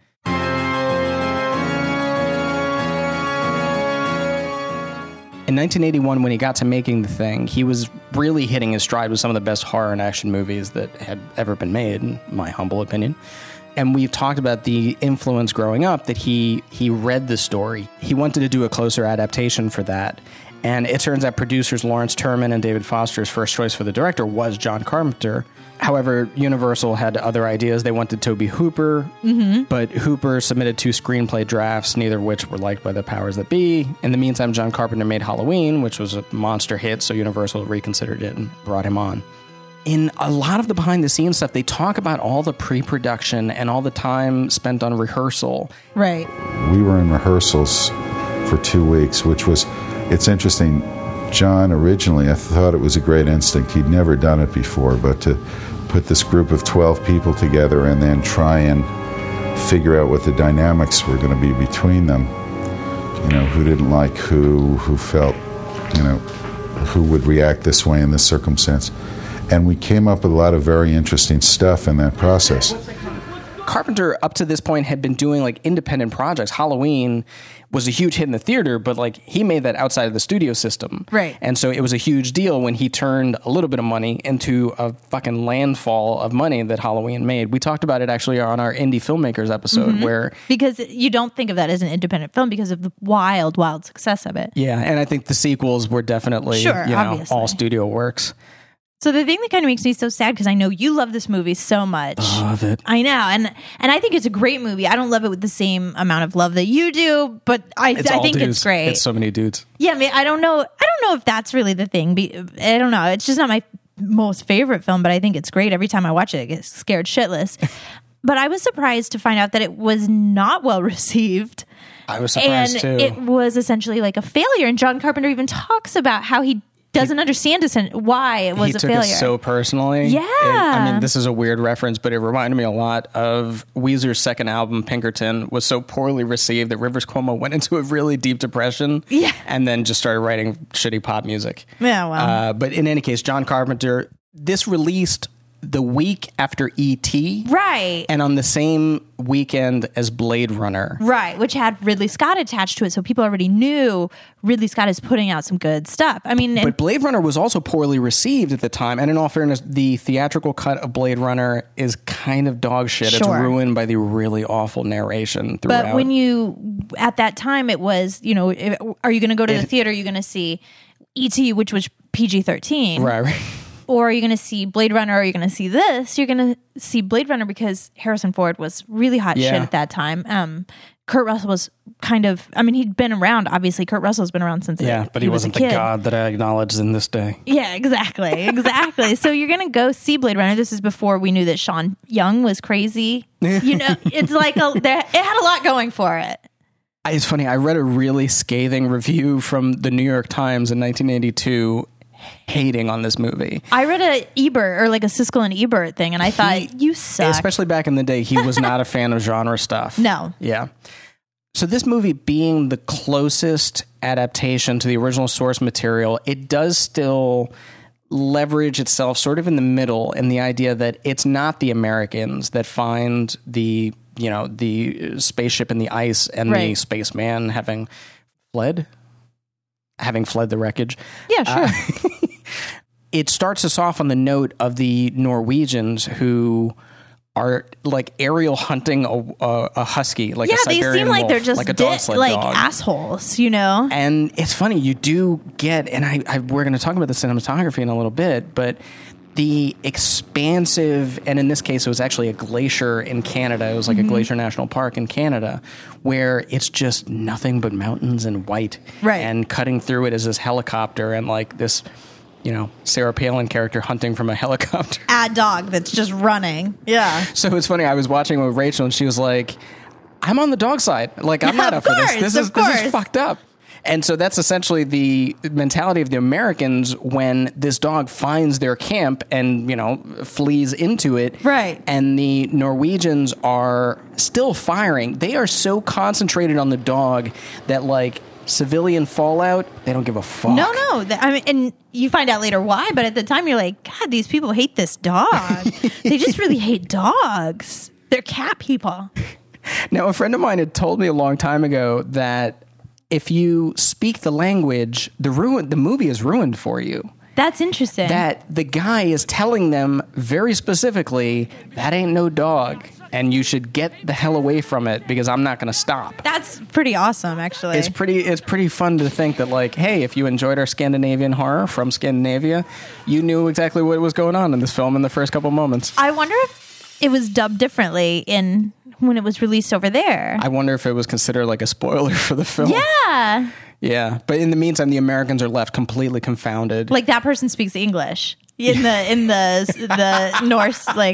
In nineteen eighty-one, when he got to making The Thing, he was really hitting his stride with some of the best horror and action movies that had ever been made, in my humble opinion. And we've talked about the influence growing up that he he read the story. He wanted to do a closer adaptation for that. And it turns out producers Lawrence Turman and David Foster's first choice for the director was John Carpenter. However, Universal had other ideas. They wanted Tobe Hooper, Mm-hmm. but Hooper submitted two screenplay drafts, neither of which were liked by the powers that be. In the meantime, John Carpenter made Halloween, which was a monster hit, so Universal reconsidered it and brought him on. In a lot of the behind-the-scenes stuff, they talk about all the pre-production and all the time spent on rehearsal. Right. We were in rehearsals for two weeks, which was, it's interesting. John originally, I thought it was a great instinct. He'd never done it before, but to put this group of twelve people together and then try and figure out what the dynamics were going to be between them. You know, who didn't like who, who felt, you know, who would react this way in this circumstance. And we came up with a lot of very interesting stuff in that process. Carpenter, up to this point, had been doing like independent projects. Halloween was a huge hit in the theater, but like he made that outside of the studio system. Right. And so it was a huge deal when he turned a little bit of money into a fucking landfall of money that Halloween made. We talked about it actually on our Indie Filmmakers episode Mhm. where... Because you don't think of that as an independent film because of the wild, wild success of it. Yeah, and I think the sequels were definitely, Sure, you know, obviously. all studio works. So the thing that kind of makes me so sad, because I know you love this movie so much. Love it. I know, and and I think it's a great movie. I don't love it with the same amount of love that you do, but I It's I all think dudes. it's great. It's so many dudes. Yeah, I mean, I don't know. I don't know if that's really the thing. Be- I don't know. It's just not my most favorite film, but I think it's great. Every time I watch it, I get scared shitless. But I was surprised to find out that it was not well received. I was surprised and too. it was essentially like a failure. And John Carpenter even talks about how he doesn't understand essen- why it was he a took failure. it so personally. Yeah. It- I mean, this is a weird reference, but it reminded me a lot of Weezer's second album, Pinkerton, was so poorly received that Rivers Cuomo went into a really deep depression. Yeah. And then just started writing shitty pop music. Yeah, well. Uh, but in any case, John Carpenter, this released the week after E T Right. and on the same weekend as Blade Runner. Right, which had Ridley Scott attached to it, so people already knew Ridley Scott is putting out some good stuff. I mean, and- But Blade Runner was also poorly received at the time. And in all fairness, the theatrical cut of Blade Runner is kind of dog shit. It's Sure. ruined by the really awful narration throughout. but when you at that time it was, you know, if- are you going to go to the It- theater? Are you going to see E T, which was P G thirteen, Right, right. or are you going to see Blade Runner? Or are you going to see this? You're going to see Blade Runner because Harrison Ford was really hot Yeah. shit at that time. Um, Kurt Russell was kind of, I mean, he'd been around. Obviously, Kurt Russell's been around since Yeah, but he, was a wasn't the kid. god that I acknowledged in this day. Yeah, exactly, exactly. So you're gonna go see Blade Runner. This is before we knew that Sean Young was crazy. You know, it's like a, there, it had a lot going for it. It's funny. I read a really scathing review from the New York Times in nineteen eighty-two hating on this movie. I read a Ebert or like a Siskel and Ebert thing, and I thought you suck. Especially back in the day, he was not a fan of genre stuff. No. Yeah. So this movie being the closest adaptation to the original source material, it does still leverage itself sort of in the middle in the idea that it's not the Americans that find the, you know, the spaceship in the ice and the Right. spaceman having fled, having fled the wreckage. Yeah, sure. Uh, it starts us off on the note of the Norwegians who are like aerial hunting a, a, a husky, like yeah, a Siberian they seem like wolf, they're just like a di- dog sled like dog. assholes, you know. And it's funny, you do get, and I, I we're going to talk about the cinematography in a little bit, but the expansive, and in this case, it was actually a glacier in Canada. It was like Mhm. a glacier national park in Canada, where it's just nothing but mountains and white. Right. And cutting through it is this helicopter and like this, you know, Sarah Palin character hunting from a helicopter. A dog that's just running. Yeah. So it's funny, I was watching with Rachel and she was like, I'm on the dog side. Like, I'm not Of up for this. course, This of is this course. is fucked up. And so that's essentially the mentality of the Americans when this dog finds their camp and, you know, flees into it. Right. And the Norwegians are still firing. They are so concentrated on the dog that, like, civilian fallout, they don't give a fuck. No, no. th- I mean, and you find out later why, but at the time you're like, God, these people hate this dog. They just really hate dogs. They're cat people. Now, a friend of mine had told me a long time ago that if you speak the language, the ruin, the movie is ruined for you. That's interesting. That the guy is telling them very specifically, that ain't no dog, and you should get the hell away from it because I'm not going to stop. That's pretty awesome, actually. It's pretty it's pretty fun to think that, like, hey, if you enjoyed our Scandinavian horror from Scandinavia, you knew exactly what was going on in this film in the first couple moments. I wonder if it was dubbed differently in when it was released over there. I wonder if it was considered like a spoiler for the film. Yeah. Yeah, but in the meantime, the Americans are left completely confounded. Like that person speaks English in the in the the Norse, like.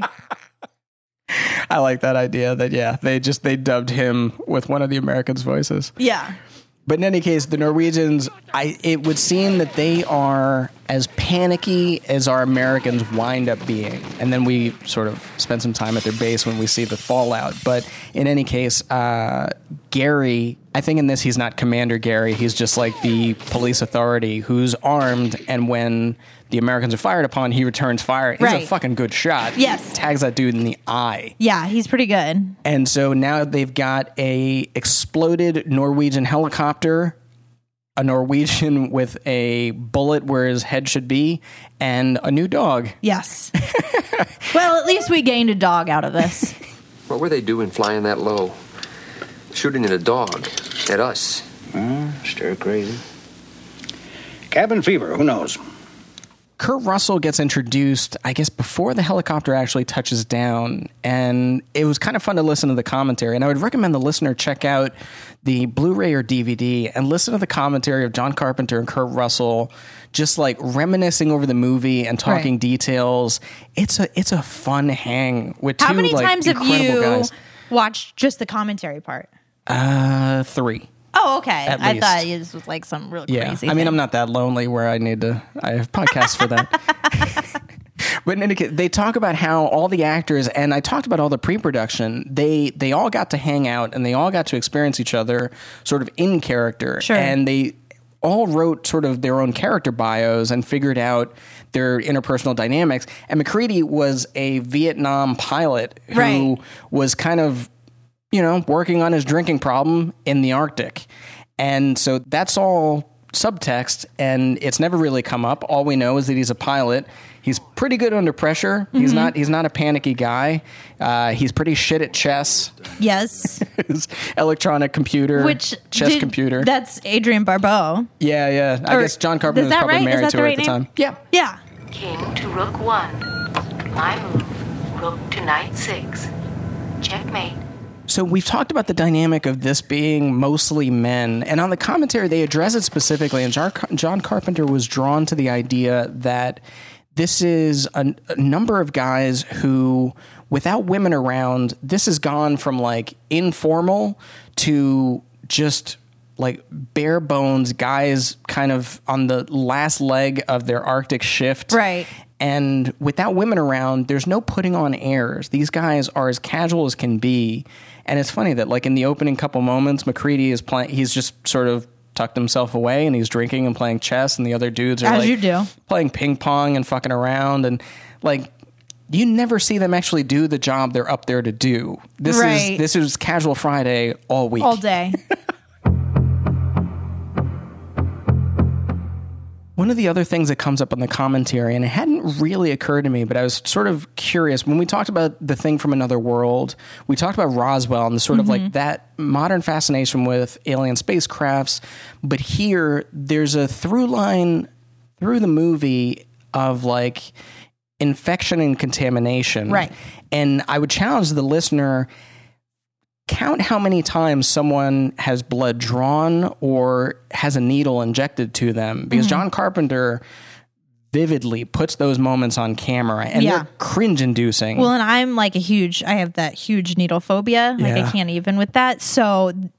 I like that idea that, yeah, they just, they dubbed him with one of the Americans' voices. Yeah. But in any case, the Norwegians, I it would seem that they are as panicky as our Americans wind up being. And then we sort of spend some time at their base when we see the fallout. But in any case, uh, Gary, I think in this he's not Commander Gary. He's just like the police authority who's armed. And when the Americans are fired upon, he returns fire. He's Right. a fucking good shot. Yes. Tags that dude in the eye. Yeah, he's pretty good. And so now they've got a exploded Norwegian helicopter, a Norwegian with a bullet where his head should be, and a new dog. Yes. Well, at least we gained a dog out of this. What were they doing flying that low? Shooting at a dog. At us. Uh, stir crazy. Cabin fever, who knows? Kurt Russell gets introduced, I guess, before the helicopter actually touches down, and it was kind of fun to listen to the commentary. And I would recommend the listener check out the Blu-ray or D V D and listen to the commentary of John Carpenter and Kurt Russell, just like reminiscing over the movie and talking Right. details. It's a it's a fun hang with two How many like, times have incredible you guys. watched just the commentary part? Uh, three. Oh, okay. At I least. thought this was like some real Yeah, crazy I mean, thing. I'm not that lonely where I need to. I have podcasts for that. But in any case, they talk about how all the actors, and I talked about all the pre-production. They they all got to hang out and they all got to experience each other, sort of in character. Sure. And they all wrote sort of their own character bios and figured out their interpersonal dynamics. And McCready was a Vietnam pilot who Right. was kind of, you know, working on his drinking problem in the Arctic. And so that's all subtext, and it's never really come up. All we know is that he's a pilot. He's pretty good under pressure. He's Mhm. not he's not a panicky guy. Uh, he's pretty shit at chess. Yes. His electronic computer, Which chess did- computer. That's Adrian Barbeau. yeah, yeah. I Or- guess John Carpenter is was that probably right? Is married that to the her right at the name? time. Yeah. Yeah. King to rook one. My move. Rook to knight six. Checkmate. So we've talked about the dynamic of this being mostly men, and on the commentary they address it specifically, and John, John Carpenter was drawn to the idea that this is a, a number of guys who, without women around, this has gone from like informal to just like bare bones guys kind of on the last leg of their Arctic shift. Right. And without women around, there's no putting on airs. These guys are as casual as can be. And it's funny that, like, in the opening couple moments, McCready is playing, he's just sort of tucked himself away and he's drinking and playing chess, and the other dudes are As like you do. playing ping pong and fucking around. And, like, you never see them actually do the job they're up there to do. This Right. is this is Casual Friday all week. All day. One of the other things that comes up in the commentary, and it hadn't really occurred to me, but I was sort of curious, when we talked about The Thing from Another World, we talked about Roswell and the sort of like that modern fascination with alien spacecrafts, but here there's a through line through the movie of like infection and contamination. Right. And I would challenge the listener, count how many times someone has blood drawn or has a needle injected to them, because Mhm. John Carpenter vividly puts those moments on camera, and Yeah. they're cringe inducing. Well, and I'm like a huge, I have that huge needle phobia. Like Yeah. I can't even with that. So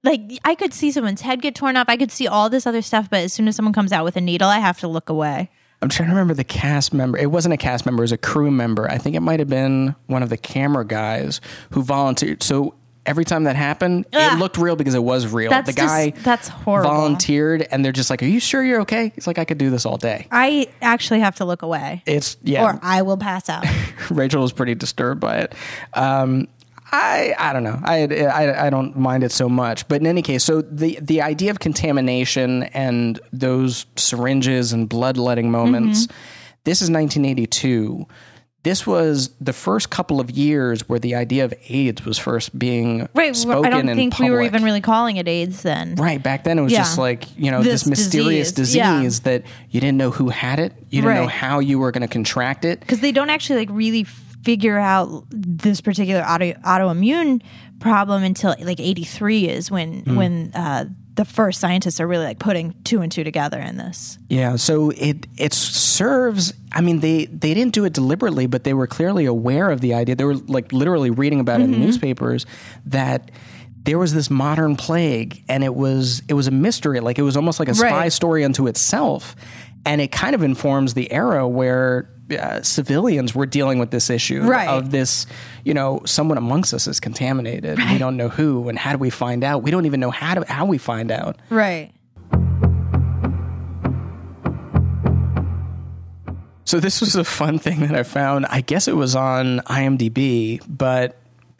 like I could see someone's head get torn off. I could see all this other stuff, but as soon as someone comes out with a needle, I have to look away. I'm trying to remember the cast member. It wasn't a cast member. It was a crew member. I think it might have been one of the camera guys who volunteered. So every time that happened, Ugh. it looked real because it was real. That's the guy just, that's horrible. volunteered, and they're just like, "Are you sure you're okay?" He's like, "I could do this all day." I actually have to look away. It's yeah, or I will pass out. Rachel was pretty disturbed by it. Um, I I don't know. I, I I don't mind it so much. But in any case, so the the idea of contamination and those syringes and bloodletting moments. Mm-hmm. This is nineteen eighty-two. This was the first couple of years where the idea of AIDS was first being right, spoken I don't in think public. we were even really calling it AIDS then. Right. Back then it was yeah. just like, you know, this, this mysterious disease, disease yeah. that you didn't know who had it. You didn't right. know how you were going to contract it. Because they don't actually like really figure out this particular auto, autoimmune problem until like eighty-three is when, mm. when, uh, the first scientists are really like putting two and two together in this. Yeah, so it it serves. I mean, they they didn't do it deliberately, but they were clearly aware of the idea. They were like literally reading about mm-hmm. it in newspapers that there was this modern plague, and it was it was a mystery. Like it was almost like a spy right. story unto itself, and it kind of informs the era where uh, civilians were dealing with this issue right. of this. You know, someone amongst us is contaminated. Right. We don't know who, and how do we find out? We don't even know how to how we find out. Right. So this was a fun thing that I found. I guess it was on IMDb, but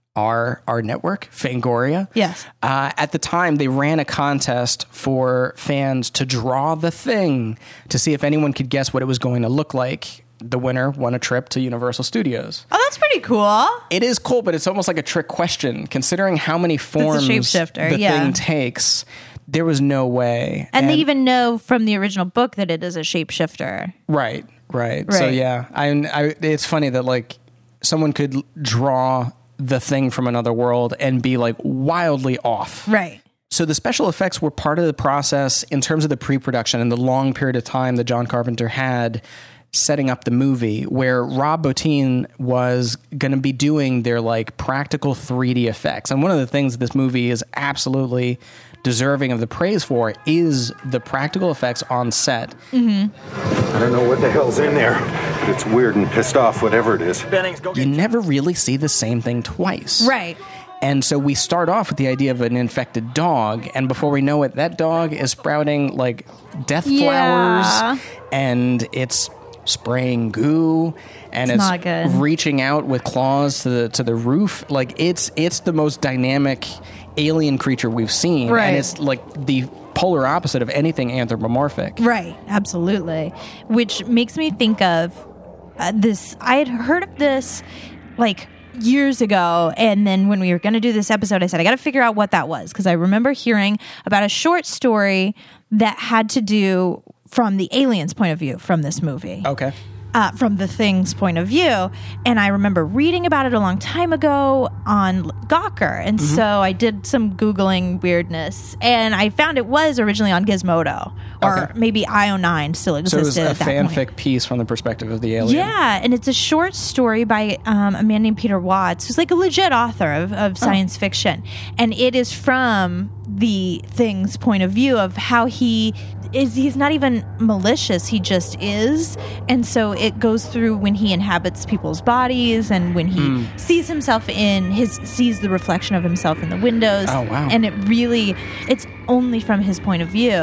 our our network, Fangoria. Yes. Uh, at the time, they ran a contest for fans to draw the thing to see if anyone could guess what it was going to look like. The winner won a trip to Universal Studios. Oh, that's pretty cool. It is cool, but it's almost like a trick question, considering how many forms the shapeshifter, the yeah. thing takes. There was no way. And, and they even know from the original book that it is a shapeshifter. Right, right. right. So yeah, I, I, it's funny that like someone could draw the thing from another world and be like wildly off. Right. So the special effects were part of the process in terms of the pre-production and the long period of time that John Carpenter had setting up the movie, where Rob Bottin was going to be doing their like practical three D effects. And one of the things that this movie is absolutely deserving of the praise for is the practical effects on set. Mm-hmm. I don't know what the hell's in there, but it's weird and pissed off, whatever it is. You never really see the same thing twice. Right. And so we start off with the idea of an infected dog, and before we know it, that dog is sprouting like death yeah. flowers, and it's spraying goo, and it's, it's, it's reaching out with claws to the to the roof. Like it's it's the most dynamic alien creature we've seen, right. and it's like the polar opposite of anything anthropomorphic. Right, absolutely. Which makes me think of uh, this. I had heard of this like years ago, and then when we were going to do this episode, I said I got to figure out what that was, because I remember hearing about a short story that had to do from the aliens' point of view from this movie. Okay. Uh, from the Thing's point of view. And I remember reading about it a long time ago on Gawker. And Mm-hmm. so I did some Googling weirdness, and I found it was originally on Gizmodo, or okay. maybe I O nine still existed. So it was a at that fanfic point. piece from the perspective of the alien. Yeah, and it's a short story by um, a man named Peter Watts, who's like a legit author of, of science oh. fiction. And it is from the Thing's point of view of how he is. He's not even malicious, he just is. And so it goes through when he inhabits people's bodies, and when he mm. sees himself in his sees the reflection of himself in the windows. Oh, wow. And it really, it's only from his point of view.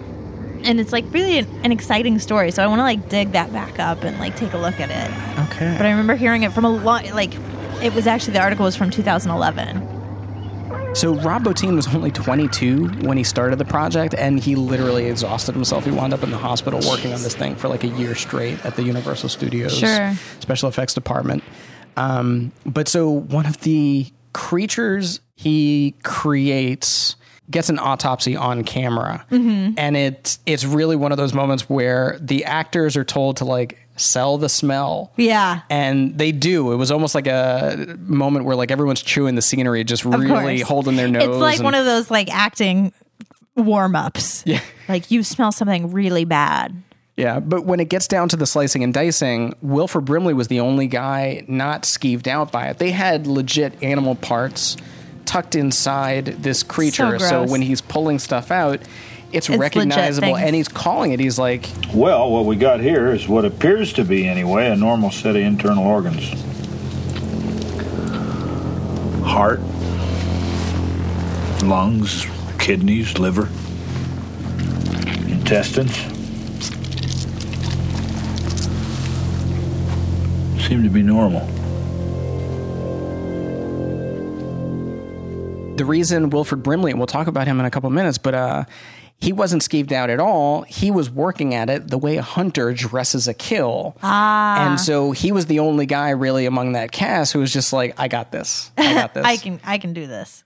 And it's like really an, an exciting story. So I want to like dig that back up and like take a look at it. Okay. But I remember hearing it from a lot, like it was actually, the article was from two thousand eleven. So Rob Bottin was only twenty-two when he started the project, and he literally exhausted himself. He wound up in the hospital working on this thing for like a year straight at the Universal Studios sure. special effects department. Um, but so one of the creatures he creates gets an autopsy on camera. Mm-hmm. And it's it's really one of those moments where the actors are told to like sell the smell. Yeah. And they do. It was almost like a moment where like everyone's chewing the scenery, just of really course. holding their nose. It's like and, one of those like acting warm-ups. Yeah. Like you smell something really bad. Yeah, but when it gets down to the slicing and dicing, Wilford Brimley was the only guy not skeeved out by it. They had legit animal parts tucked inside this creature. So So, gross. when he's pulling stuff out, it's, It's legit recognizable, things. and he's calling it. He's like, Well, what we got here is what appears to be, anyway, a normal set of internal organs. Heart, lungs, kidneys, liver, intestines. Seem to be normal. the reason Wilford Brimley, and we'll talk about him in a couple minutes, but uh, he wasn't skeeved out at all. He was working at it the way a hunter dresses a kill. Ah. And so he was the only guy really among that cast who was just like, I got this. I got this. I can I can do this.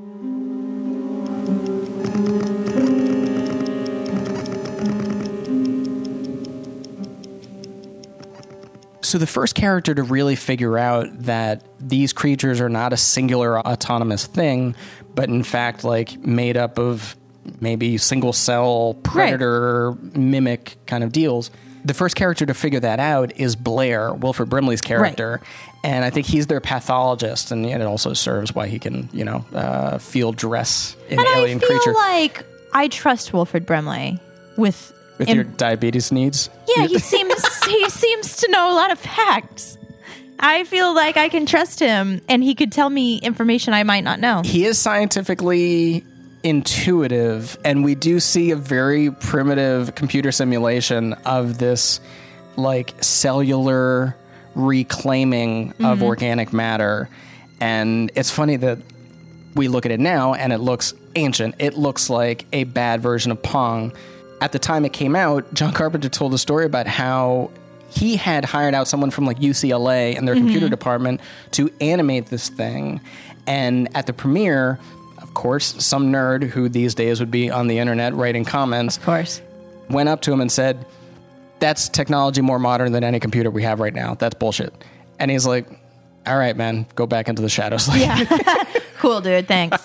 So the first character to really figure out that these creatures are not a singular autonomous thing, but in fact like made up of maybe single cell predator mimic kind of deals. The first character to figure that out is Blair, Wilford Brimley's character. Right. And I think he's their pathologist, and it also serves why he can, you know, uh, field dress an and alien I feel creature. like I trust Wilford Brimley with With im- your diabetes needs? Yeah, he seems he seems to know a lot of facts. I feel like I can trust him, and he could tell me information I might not know. He is scientifically intuitive, and we do see a very primitive computer simulation of this like cellular reclaiming of Mhm. organic matter. And it's funny that we look at it now and it looks ancient. It looks like a bad version of Pong. At the time it came out, John Carpenter told a story about how he had hired out someone from like U C L A and their Mhm. computer department to animate this thing. And at the premiere, of course, some nerd who these days would be on the internet writing comments, of course, went up to him and said, "That's technology more modern than any computer we have right now. That's bullshit." And he's like, "All right, man, go back into the shadows." Yeah, cool, dude. Thanks.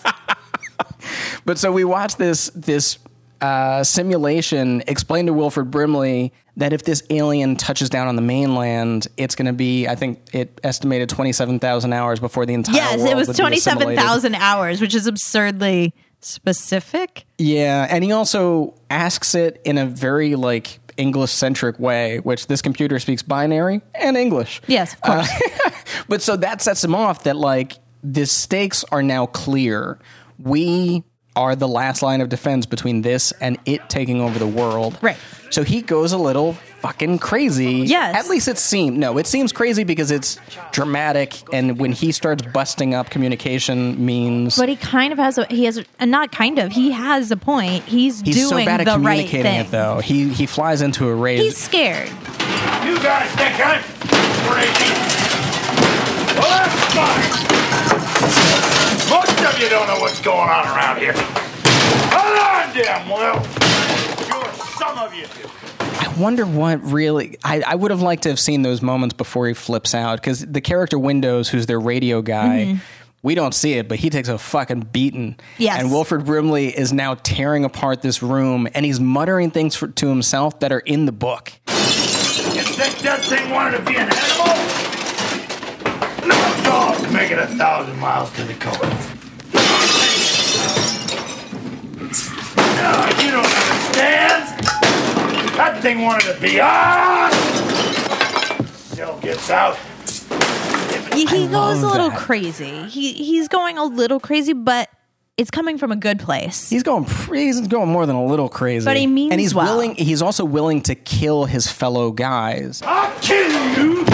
But so we watched this this uh, simulation explain to Wilford Brimley that if this alien touches down on the mainland, it's going to be, I think it estimated twenty-seven thousand hours before the entire Yes, world it was would be twenty-seven assimilated. thousand hours, which is absurdly specific. Yeah, and he also asks it in a very like English-centric way, which this computer speaks binary and English. Yes, of course. Uh, but so that sets him off that like the stakes are now clear. We are the last line of defense between this and it taking over the world. Right. So he goes a little fucking crazy. Yes. At least it seems. No, it seems crazy because it's dramatic, and when he starts busting up communication means... But he kind of has a he has a, and not kind of he has a point. He's, He's doing so bad at the right communicating thing. it, though. He he flies into a rage. He's scared. You guys think I'm crazy? Well, that's fine. Most of you don't know what's going on around here. Hold on, damn well. Sure, some of you do. I wonder what really... I, I would have liked to have seen those moments before he flips out, because the character Windows, who's their radio guy... Mhm. We don't see it, but he takes a fucking beating. Yes. And Wilford Brimley is now tearing apart this room, and he's muttering things for, to himself that are in the book. You think that thing wanted to be an animal? No dog can make it a thousand miles to the coast. No, you don't understand. That thing wanted to be on. Still gets out. He, he love goes a little that. crazy. He he's going a little crazy, but it's coming from a good place. He's going he's going more than a little crazy. But he means and he's well. willing he's also willing to kill his fellow guys. I'll kill you.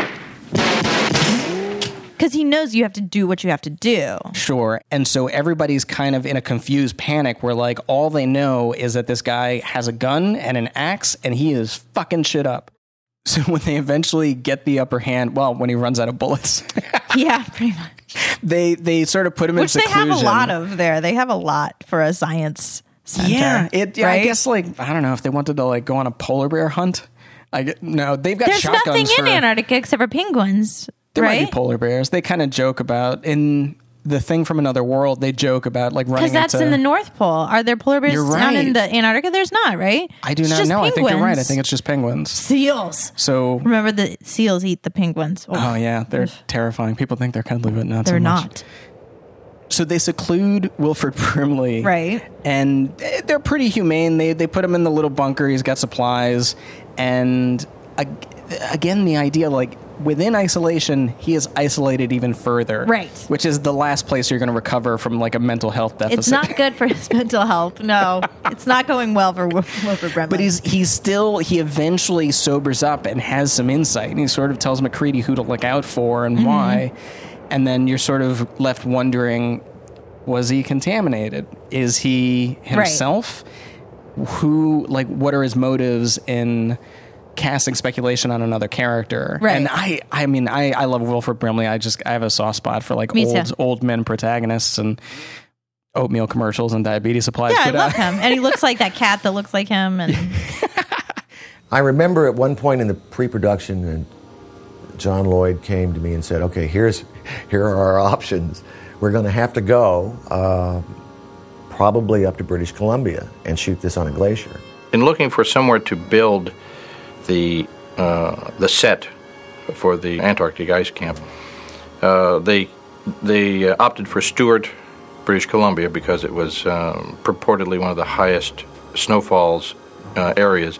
Because he knows you have to do what you have to do. Sure. And so everybody's kind of in a confused panic where like all they know is that this guy has a gun and an axe and he is fucking shit up. So when they eventually get the upper hand, well, when he runs out of bullets, Yeah, pretty much. they they sort of put him Which in they seclusion. have a lot of there. They have a lot for a science center. Yeah, it. Yeah, right? I guess like I don't know if they wanted to like go on a polar bear hunt. I get, no, they've got There's shotguns nothing for, in Antarctica except for penguins, There right? might be polar bears. They kind of joke about in the thing from another world. They joke about like running Because that's into, in the North Pole. Are there polar bears You're down right. in the Antarctica? There's not, right? I do It's not just know. I think you're right. I penguins. think it's just penguins. Seals. So Remember, the seals eat the penguins. oh yeah, they're terrifying. People think they're cuddly, but not They're so much. not. so they seclude Wilford Brimley. Right. And they're pretty humane. They they put him in the little bunker. He's got supplies. And again, the idea, like, within isolation, he is isolated even further. Right. Which is the last place you're going to recover from, like, a mental health deficit. It's not good for his mental health. No, it's not going well for Wilford Brimley. But he's he's still, he eventually sobers up and has some insight. And he sort of tells MacReady who to look out for and mm-hmm. why. And then you're sort of left wondering, was he contaminated? Is he himself? Right. Who, like, what are his motives in casting speculation on another character? Right. And I, I mean, I, I love Wilford Brimley. I just, I have a soft spot for, like, Me old, too. old men protagonists and oatmeal commercials and diabetes supplies. Yeah, but, I love uh, him. And he looks like that cat that looks like him. And I remember at one point in the pre-production, and John Lloyd came to me and said, okay, here's here are our options. We're going to have to go uh, probably up to British Columbia and shoot this on a glacier. In looking for somewhere to build the uh, the set for the Antarctic ice camp, uh, they they uh, opted for Stewart, British Columbia, because it was um, purportedly one of the highest snowfalls uh, areas,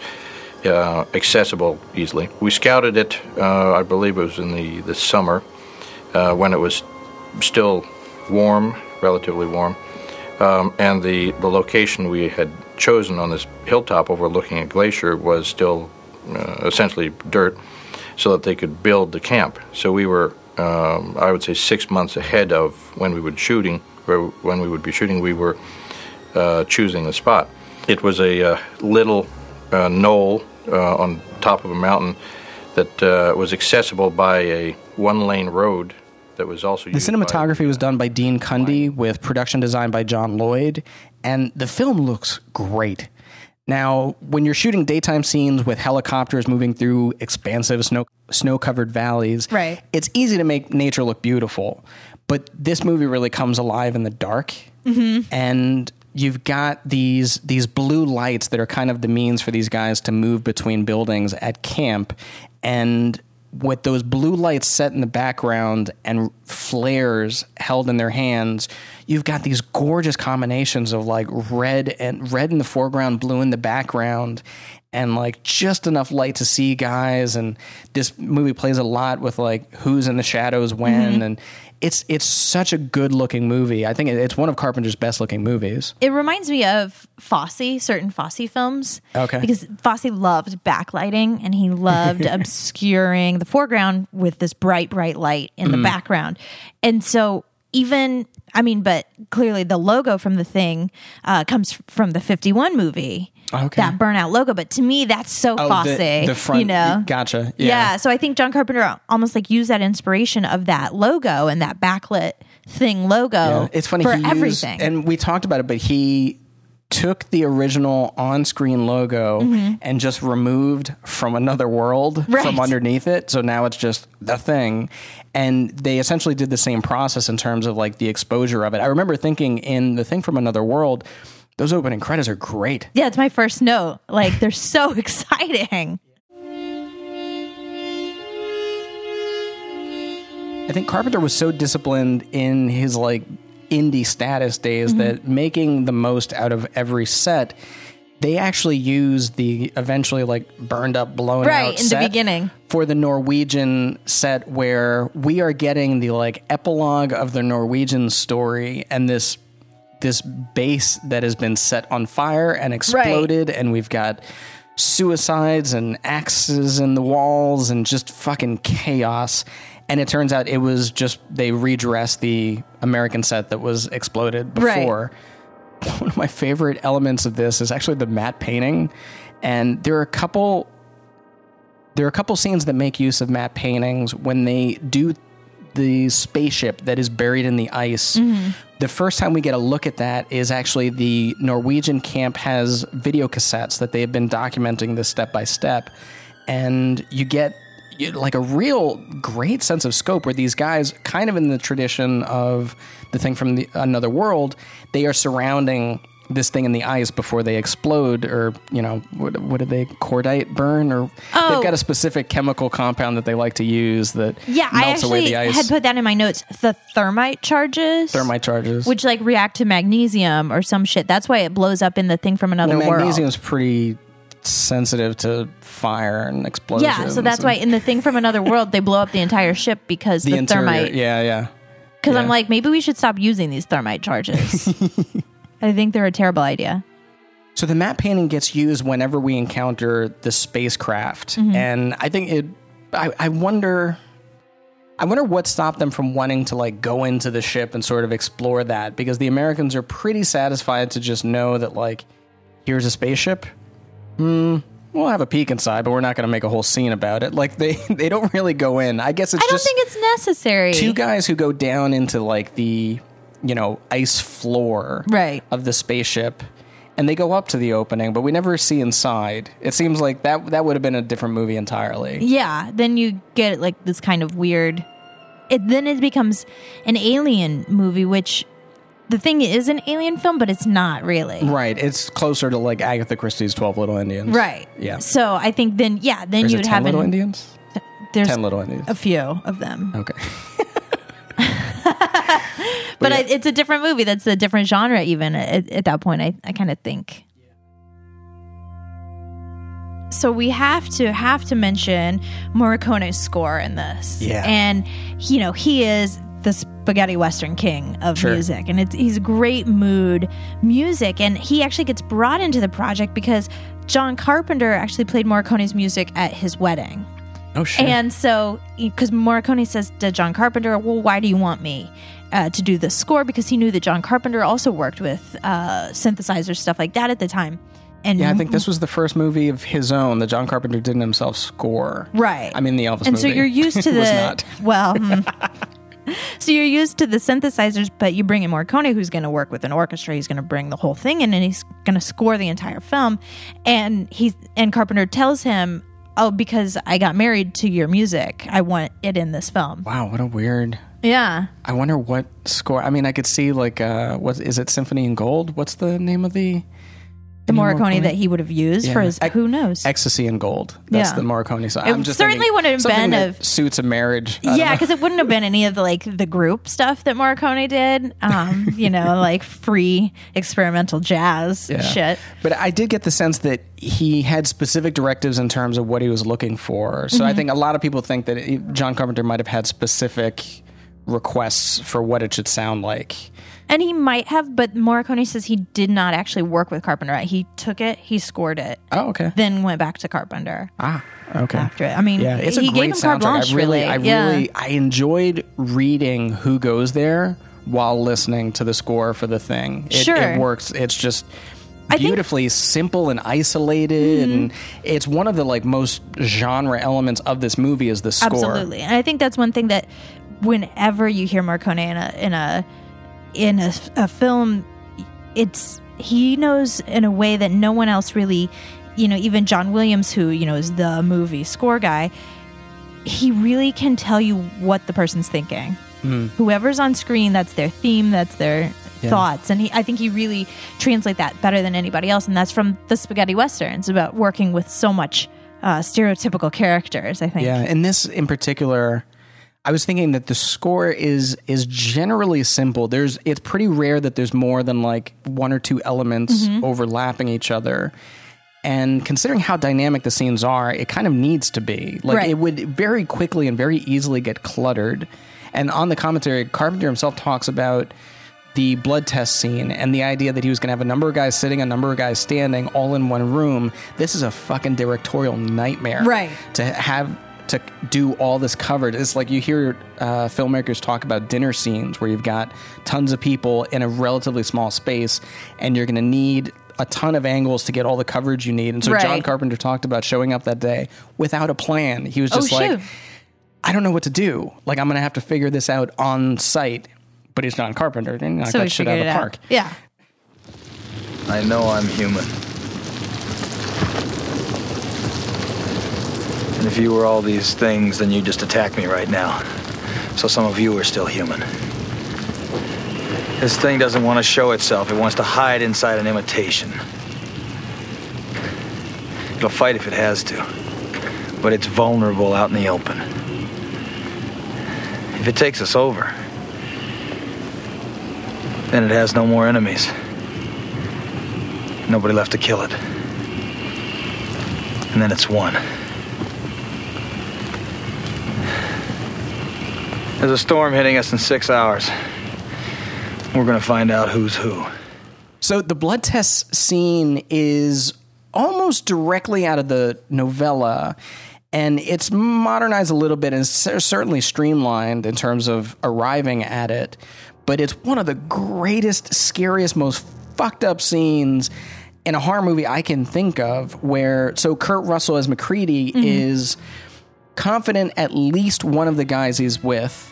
uh, accessible easily. We scouted it, uh, I believe it was in the, the summer, uh, when it was still warm, relatively warm, um, and the, the location we had chosen on this hilltop overlooking a glacier was still uh, essentially dirt, so that they could build the camp. So we were, um, I would say, six months ahead of when we would shooting, or when we would be shooting. We were uh, choosing the spot. It was a uh, little uh, knoll uh, on top of a mountain that uh, was accessible by a one-lane road that was also the used cinematography by, was done by Dean Cundy with production design by John Lloyd, and the film looks great. Now, when you're shooting daytime scenes with helicopters moving through expansive snow snow-covered valleys, right. it's easy to make nature look beautiful. But this movie really comes alive in the dark, mm-hmm. and you've got these these blue lights that are kind of the means for these guys to move between buildings at camp, and with those blue lights set in the background and flares held in their hands, you've got these gorgeous combinations of, like, red and red in the foreground, blue in the background, and, like, just enough light to see guys. And this movie plays a lot with, like, who's in the shadows when, mm-hmm. and it's it's such a good looking movie. I think it's one of Carpenter's best looking movies. It reminds me of Fosse, certain Fosse films. Okay. Because Fosse loved backlighting, and he loved obscuring the foreground with this bright, bright light in the Mm. background. And so even, I mean, but clearly the logo from the thing uh, comes from the fifty-one movie. Okay. That burnout logo. But to me, that's so Oh, Fosse. the, the front, you know? Gotcha. Yeah. Yeah. So I think John Carpenter almost like used that inspiration of that logo and that backlit thing logo Yeah, it's funny for he used- everything. and we talked about it, but he took the original on-screen logo Mhm. and just removed From Another World Right. from underneath it. So now it's just the thing. And they essentially did the same process in terms of, like, the exposure of it. I remember thinking in The Thing from Another World, those opening credits are great. Yeah, it's my first note. Like, they're so exciting. I think Carpenter was so disciplined in his, like, indie status days Mhm. that making the most out of every set, they actually used the eventually, like, burned up, blown Right, out in the set beginning. for the Norwegian set, where we are getting the, like, epilogue of the Norwegian story and this this base that has been set on fire and exploded, and we've got suicides and axes in the walls and just fucking chaos. And it turns out it was just, they redressed the American set that was exploded before. Right. One of my favorite elements of this is actually the matte painting. And there are a couple, there are a couple scenes that make use of matte paintings when they do the spaceship that is buried in the ice. Mm-hmm. The first time we get a look at that is actually the Norwegian camp has video cassettes that they have been documenting this step by step. And you get you, like a real great sense of scope where these guys, kind of in the tradition of The Thing from the, Another World, they are surrounding this thing in the ice before they explode, or you know, what, what did they cordite burn, or Oh. they've got a specific chemical compound that they like to use that Yeah, I melts away actually the ice. had put that in my notes. The thermite charges. Thermite charges, Which like react to magnesium or some shit. That's why it blows up in the thing from another well, world. magnesium's pretty sensitive to fire and explosions. Yeah, so that's and why in the thing from another world they blow up the entire ship because the, the interior. thermite. Yeah, yeah. Because I'm yeah. like, maybe we should stop using these thermite charges. I think they're a terrible idea. So the matte painting gets used whenever we encounter the spacecraft, Mhm. and I think it. I, I wonder. I wonder what stopped them from wanting to like go into the ship and sort of explore that, because the Americans are pretty satisfied to just know that like, here's a spaceship. Hmm. We'll have a peek inside, but we're not going to make a whole scene about it. Like they, they don't really go in. I guess it's I don't just think it's necessary. two guys who go down into like the, you know, ice floor Right. of the spaceship, and they go up to the opening, but we never see inside. It seems like that that would have been a different movie entirely. Yeah, then you get like this kind of weird. It then it becomes an alien movie, which the thing is an alien film, but it's not really. Right. It's closer to like Agatha Christie's twelve Little Indians. Right. Yeah. So I think then yeah, then Or is you it would ten have Little an, Indians? There's ten Little Indians. a few of them. Okay. But yeah. I, it's a different movie. That's a different genre even at, at that point, I, I kind of think. So we have to have to mention Morricone's score in this. Yeah. And, you know, he is the spaghetti western king of Sure. music. And it's, he's great mood music. And he actually gets brought into the project because John Carpenter actually played Morricone's music at his wedding. Oh, shit. And so, because Morricone says to John Carpenter, well, why do you want me uh, to do the score? Because he knew that John Carpenter also worked with uh, synthesizers, stuff like that at the time. And Yeah, I think this was the first movie of his own that John Carpenter didn't himself score. Right. I mean, the Elvis and movie. so you're used to It was the not. well hmm. So you're used to the synthesizers, but you bring in Morricone, who's going to work with an orchestra. He's going to bring the whole thing in, and he's going to score the entire film. And he's and Carpenter tells him, oh, because I got married to your music, I want it in this film. Wow, what a weird. Yeah. I wonder what score. I mean, I could see like, uh, what is it? Symphony in Gold? What's the name of the? The Any Morricone that he would have used Yeah. for his, who knows? Ecstasy in Gold. That's Yeah. the Morricone song. It I'm just certainly thinking wouldn't have something been that a- suits a marriage. I don't Yeah, know. because it wouldn't have been any of the like the group stuff that Morricone did. Um, you know, like free experimental jazz Yeah. shit. But I did get the sense that he had specific directives in terms of what he was looking for. So I Mhm. think a lot of people think that he- John Carpenter might have had specific requests for what it should sound like. And he might have, but Morricone says he did not actually work with Carpenter. He took it, he scored it, Oh, okay. then went back to Carpenter. Ah, okay. After it. I mean, yeah, it's a he great gave him carte soundtrack. blanche, I really, really. I Yeah. really, I enjoyed reading Who Goes There while listening to the score for the thing. It, Sure. it works. It's just I think- beautifully simple and isolated, Mhm. and it's one of the like most genre elements of this movie is the score. Absolutely, and I think that's one thing that whenever you hear Morricone in a in a in a, a film, it's he knows in a way that no one else really, you know, even John Williams, who you know is the movie score guy, he really can tell you what the person's thinking. Mm. Whoever's on screen, that's their theme, that's their Yeah. thoughts, and he, I think he really translate that better than anybody else, and that's from the spaghetti westerns about working with so much uh, stereotypical characters. I think. Yeah, and this in particular, I was thinking that the score is is generally simple. There's it's pretty rare that there's more than like one or two elements Mhm. overlapping each other. And considering how dynamic the scenes are, it kind of needs to be. Like Right. it would very quickly and very easily get cluttered. And on the commentary, Carpenter himself talks about the blood test scene and the idea that he was going to have a number of guys sitting, a number of guys standing, all in one room. This is a fucking directorial nightmare. Right. To have to do all this covered. It's like you hear uh, filmmakers talk about dinner scenes where you've got tons of people in a relatively small space and you're going to need a ton of angles to get all the coverage you need. And so Right. John Carpenter talked about showing up that day without a plan. He was Oh, just like, shoot. I don't know what to do. Like, I'm going to have to figure this out on site. But he's John Carpenter. He knocked So that he shit out of figured the it out. park. Yeah. I know I'm human. And if you were all these things, then you'd just attack me right now. So some of you are still human. This thing doesn't want to show itself. It wants to hide inside an imitation. It'll fight if it has to, but it's vulnerable out in the open. If it takes us over, then it has no more enemies. Nobody left to kill it. And then it's won. There's a storm hitting us in six hours. We're going to find out who's who. So the blood test scene is almost directly out of the novella, and it's modernized a little bit and certainly streamlined in terms of arriving at it. But it's one of the greatest, scariest, most fucked up scenes in a horror movie I can think of, where, so Kurt Russell as MacReady mm-hmm. is confident at least one of the guys he's with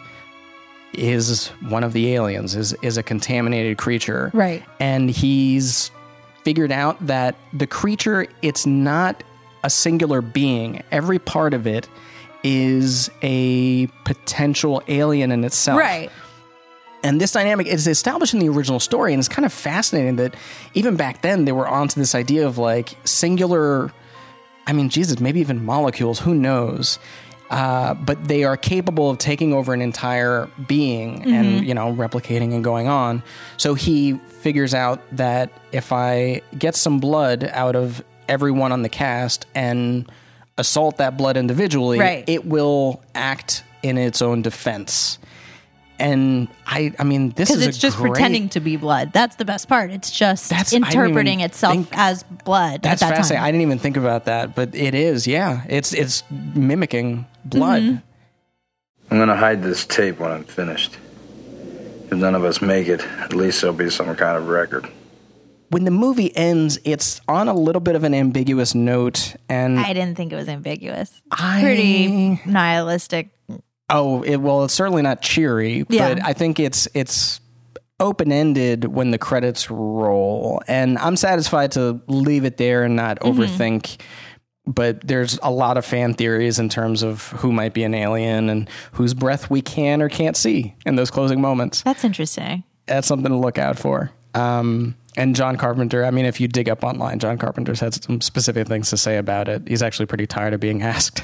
is one of the aliens, is is a contaminated creature. Right. And he's figured out that the creature, it's not a singular being. Every part of it is a potential alien in itself. Right. And this dynamic is established in the original story, and it's kind of fascinating that even back then they were onto this idea of like singular, I mean, Jesus, maybe even molecules, who knows? Uh, but they are capable of taking over an entire being mm-hmm. and, you know, replicating and going on. So he figures out that if I get some blood out of everyone on the cast and assault that blood individually, right. it will act in its own defense. And I, I mean, this is because it's just great, pretending to be blood. That's the best part. It's just that's, interpreting itself think, as blood. That's at that fascinating. time. I didn't even think about that, but it is. Yeah, it's it's mimicking blood. Mm-hmm. I'm gonna hide this tape when I'm finished. If none of us make it, at least there'll be some kind of record. When the movie ends, it's on a little bit of an ambiguous note, and I didn't think it was ambiguous. I, Pretty nihilistic. Oh, it, well, it's certainly not cheery, yeah. but I think it's it's open-ended when the credits roll, and I'm satisfied to leave it there and not mm-hmm. overthink. But there's a lot of fan theories in terms of who might be an alien and whose breath we can or can't see in those closing moments. That's interesting. That's something to look out for. Um, and John Carpenter, I mean, if you dig up online, John Carpenter's had some specific things to say about it. He's actually pretty tired of being asked.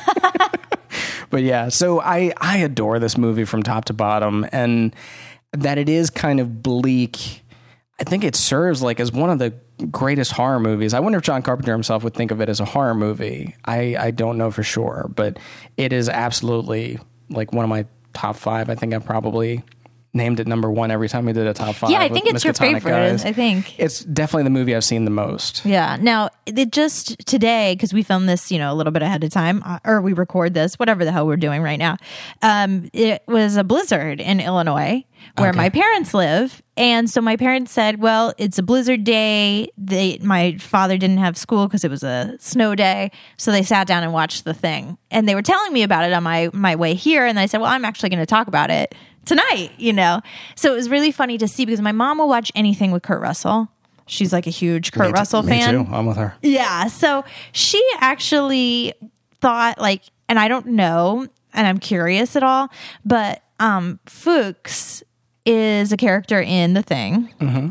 But yeah, so I, I adore this movie from top to bottom, and that it is kind of bleak. I think it serves like as one of the greatest horror movies. I wonder if John Carpenter himself would think of it as a horror movie. I, I don't know for sure, but it is absolutely like one of my top five. I think I've probably named it number one every time we did a top five. Yeah, I think it's your favorite. Guys. I think it's definitely the movie I've seen the most. Yeah. Now, it just today, because we filmed this, you know, a little bit ahead of time, or we record this, whatever the hell we're doing right now. Um, it was a blizzard in Illinois where okay. my parents live. And so my parents said, well, it's a blizzard day. They, my father didn't have school because it was a snow day. So they sat down and watched the thing. And they were telling me about it on my, my way here. And I said, well, I'm actually going to talk about it tonight, you know? So it was really funny to see because my mom will watch anything with Kurt Russell. She's like a huge Kurt me Russell t- fan. Me too. I'm with her. Yeah. So she actually thought like, and I don't know, and I'm curious at all, but um, Fuchs is a character in The Thing. Mm-hmm.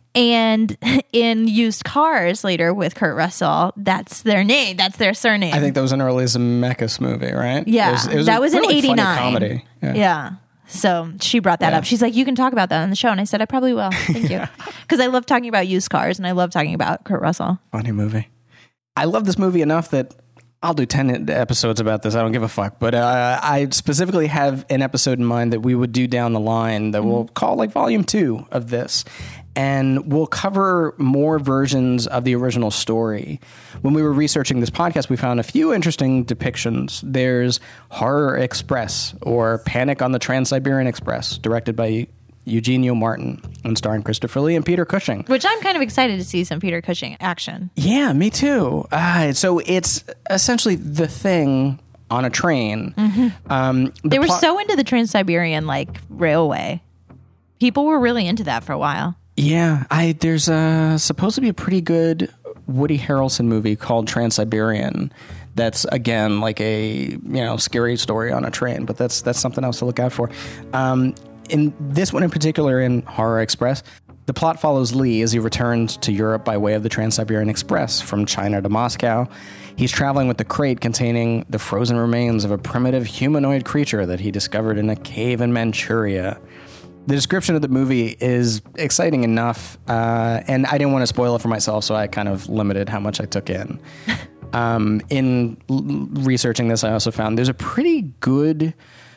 And in Used Cars later with Kurt Russell, that's their name. That's their surname. I think that was an early Zemeckis movie, right? Yeah. It was, it was that was really in eighty-nine. Funny comedy. Yeah. yeah. So she brought that yeah. up. She's like, you can talk about that on the show. And I said, I probably will. Thank you. Because I love talking about used cars and I love talking about Kurt Russell. Funny movie. I love this movie enough that I'll do ten episodes about this. I don't give a fuck. But uh, I specifically have an episode in mind that we would do down the line that mm-hmm. we'll call like volume two of this. And we'll cover more versions of the original story. When we were researching this podcast, we found a few interesting depictions. There's Horror Express, or Panic on the Trans-Siberian Express, directed by Eugenio Martin and starring Christopher Lee and Peter Cushing. Which I'm kind of excited to see some Peter Cushing action. Yeah, me too. Uh, so it's essentially The Thing on a train. Mm-hmm. Um, the they were plot- so into the Trans-Siberian like railway. People were really into that for a while. Yeah, I there's a, supposed to be a pretty good Woody Harrelson movie called Trans-Siberian. That's again like a you know scary story on a train, but that's that's something else to look out for. Um, in this one in particular, in Horror Express, the plot follows Lee as he returns to Europe by way of the Trans-Siberian Express from China to Moscow. He's traveling with the crate containing the frozen remains of a primitive humanoid creature that he discovered in a cave in Manchuria. The description of the movie is exciting enough, uh, and I didn't want to spoil it for myself, so I kind of limited how much I took in. um, in l- researching this, I also found there's a pretty good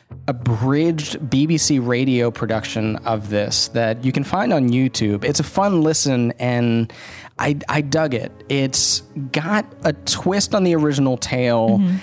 abridged B B C radio production of this that you can find on YouTube. It's a fun listen, and I, I dug it. It's got a twist on the original tale, mm-hmm.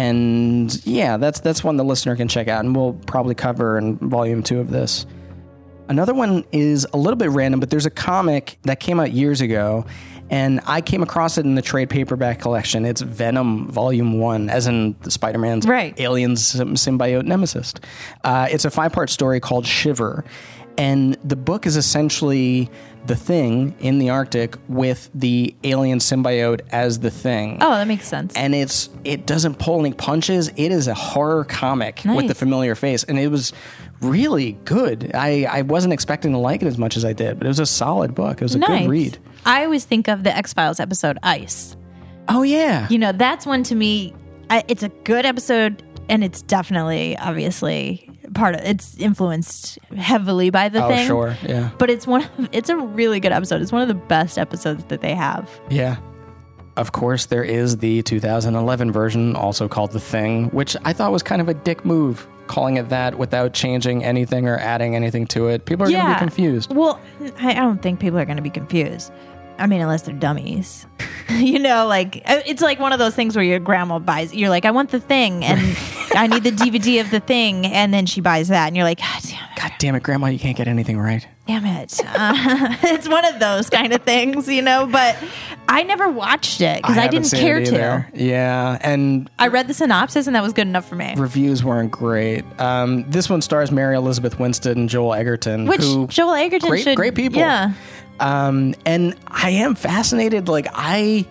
and yeah, that's that's one the listener can check out, and we'll probably cover in volume two of this. Another one is a little bit random, but there's a comic that came out years ago, and I came across it in the trade paperback collection. It's Venom Volume one, as in the Spider-Man's right. alien symbiote nemesis. Uh, it's a five-part story called Shiver, and the book is essentially the Thing in the Arctic with the alien symbiote as the Thing. Oh, that makes sense. And it's it doesn't pull any punches. It is a horror comic nice. with the familiar face, and it was really good. I, I wasn't expecting to like it as much as I did, but it was a solid book. It was a nice. good read. I always think of the X-Files episode Ice. Oh, yeah. You know, that's one to me, I, it's a good episode, and it's definitely, obviously, part of it's influenced heavily by the oh, Thing. Oh, sure, yeah. But it's one. Of, it's a really good episode. It's one of the best episodes that they have. Yeah. Of course, there is the two thousand eleven version, also called The Thing, which I thought was kind of a dick move, calling it that without changing anything or adding anything to it. People are yeah. going to be confused. Well, I don't think people are going to be confused. I mean, unless they're dummies. You know, like, it's like one of those things where your grandma buys, you're like, I want The Thing, and I need the D V D of The Thing, and then she buys that, and you're like, God damn it. God damn it, Grandma, you can't get anything right. Damn it. Uh, it's one of those kind of things, you know, but I never watched it because I, I didn't care to. Yeah, and I read the synopsis, and that was good enough for me. Reviews weren't great. Um, this one stars Mary Elizabeth Winstead and Joel Egerton. Which who, Joel Egerton great, should... Great people. Yeah. Um, and I am fascinated. Like, I,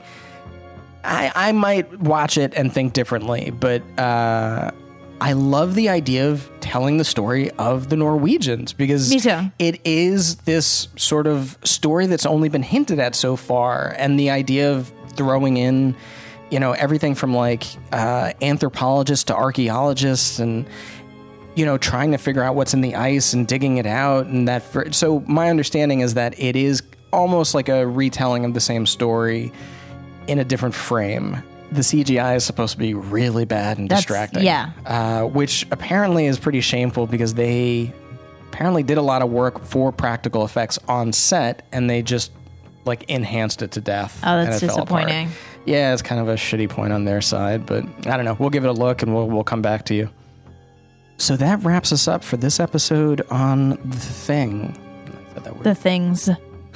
I, I might watch it and think differently, but uh, I love the idea of telling the story of the Norwegians because Me too. it is this sort of story that's only been hinted at so far, and the idea of throwing in, you know, everything from like uh, anthropologists to archaeologists and. You know, trying to figure out what's in the ice and digging it out, and that. For, so my understanding is that it is almost like a retelling of the same story in a different frame. The C G I is supposed to be really bad and That's, distracting, yeah. Uh, which apparently is pretty shameful because they apparently did a lot of work for practical effects on set, and they just like enhanced it to death. Oh, that's and it disappointing. Fell apart. Yeah, it's kind of a shitty point on their side, but I don't know. We'll give it a look, and we'll we'll come back to you. So that wraps us up for this episode on The Thing. I said that word. The Things.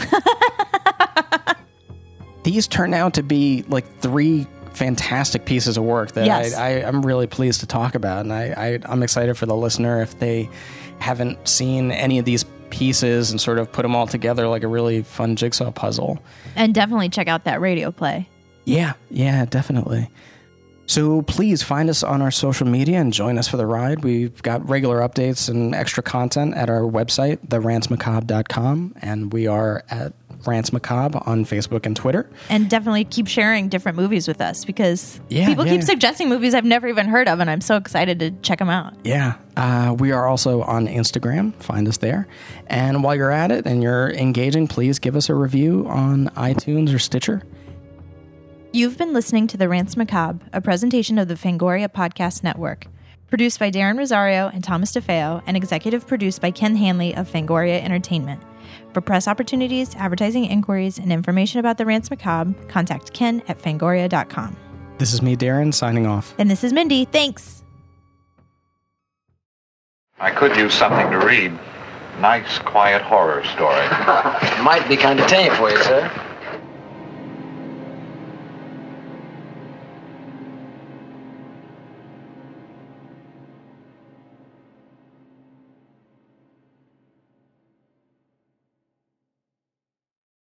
These turned out to be like three fantastic pieces of work that yes. I, I, I'm really pleased to talk about. And I, I, I'm excited for the listener if they haven't seen any of these pieces and sort of put them all together like a really fun jigsaw puzzle. And definitely check out that radio play. Yeah, yeah, definitely. So please find us on our social media and join us for the ride. We've got regular updates and extra content at our website, the rants macabre dot com, and we are at Rants Macabre on Facebook and Twitter. And definitely keep sharing different movies with us because yeah, people yeah. keep suggesting movies I've never even heard of, and I'm so excited to check them out. Yeah. Uh, we are also on Instagram. Find us there. And while you're at it and you're engaging, please give us a review on iTunes or Stitcher. You've been listening to The Rants Macabre, a presentation of the Fangoria Podcast Network. Produced by Darren Rosario and Thomas DeFeo, and executive produced by Ken Hanley of Fangoria Entertainment. For press opportunities, advertising inquiries, and information about The Rants Macabre, contact Ken at fangoria dot com. This is me, Darren, signing off. And this is Mindy. Thanks. I could use something to read. Nice, quiet horror story. Might be kind of tame for you, sir.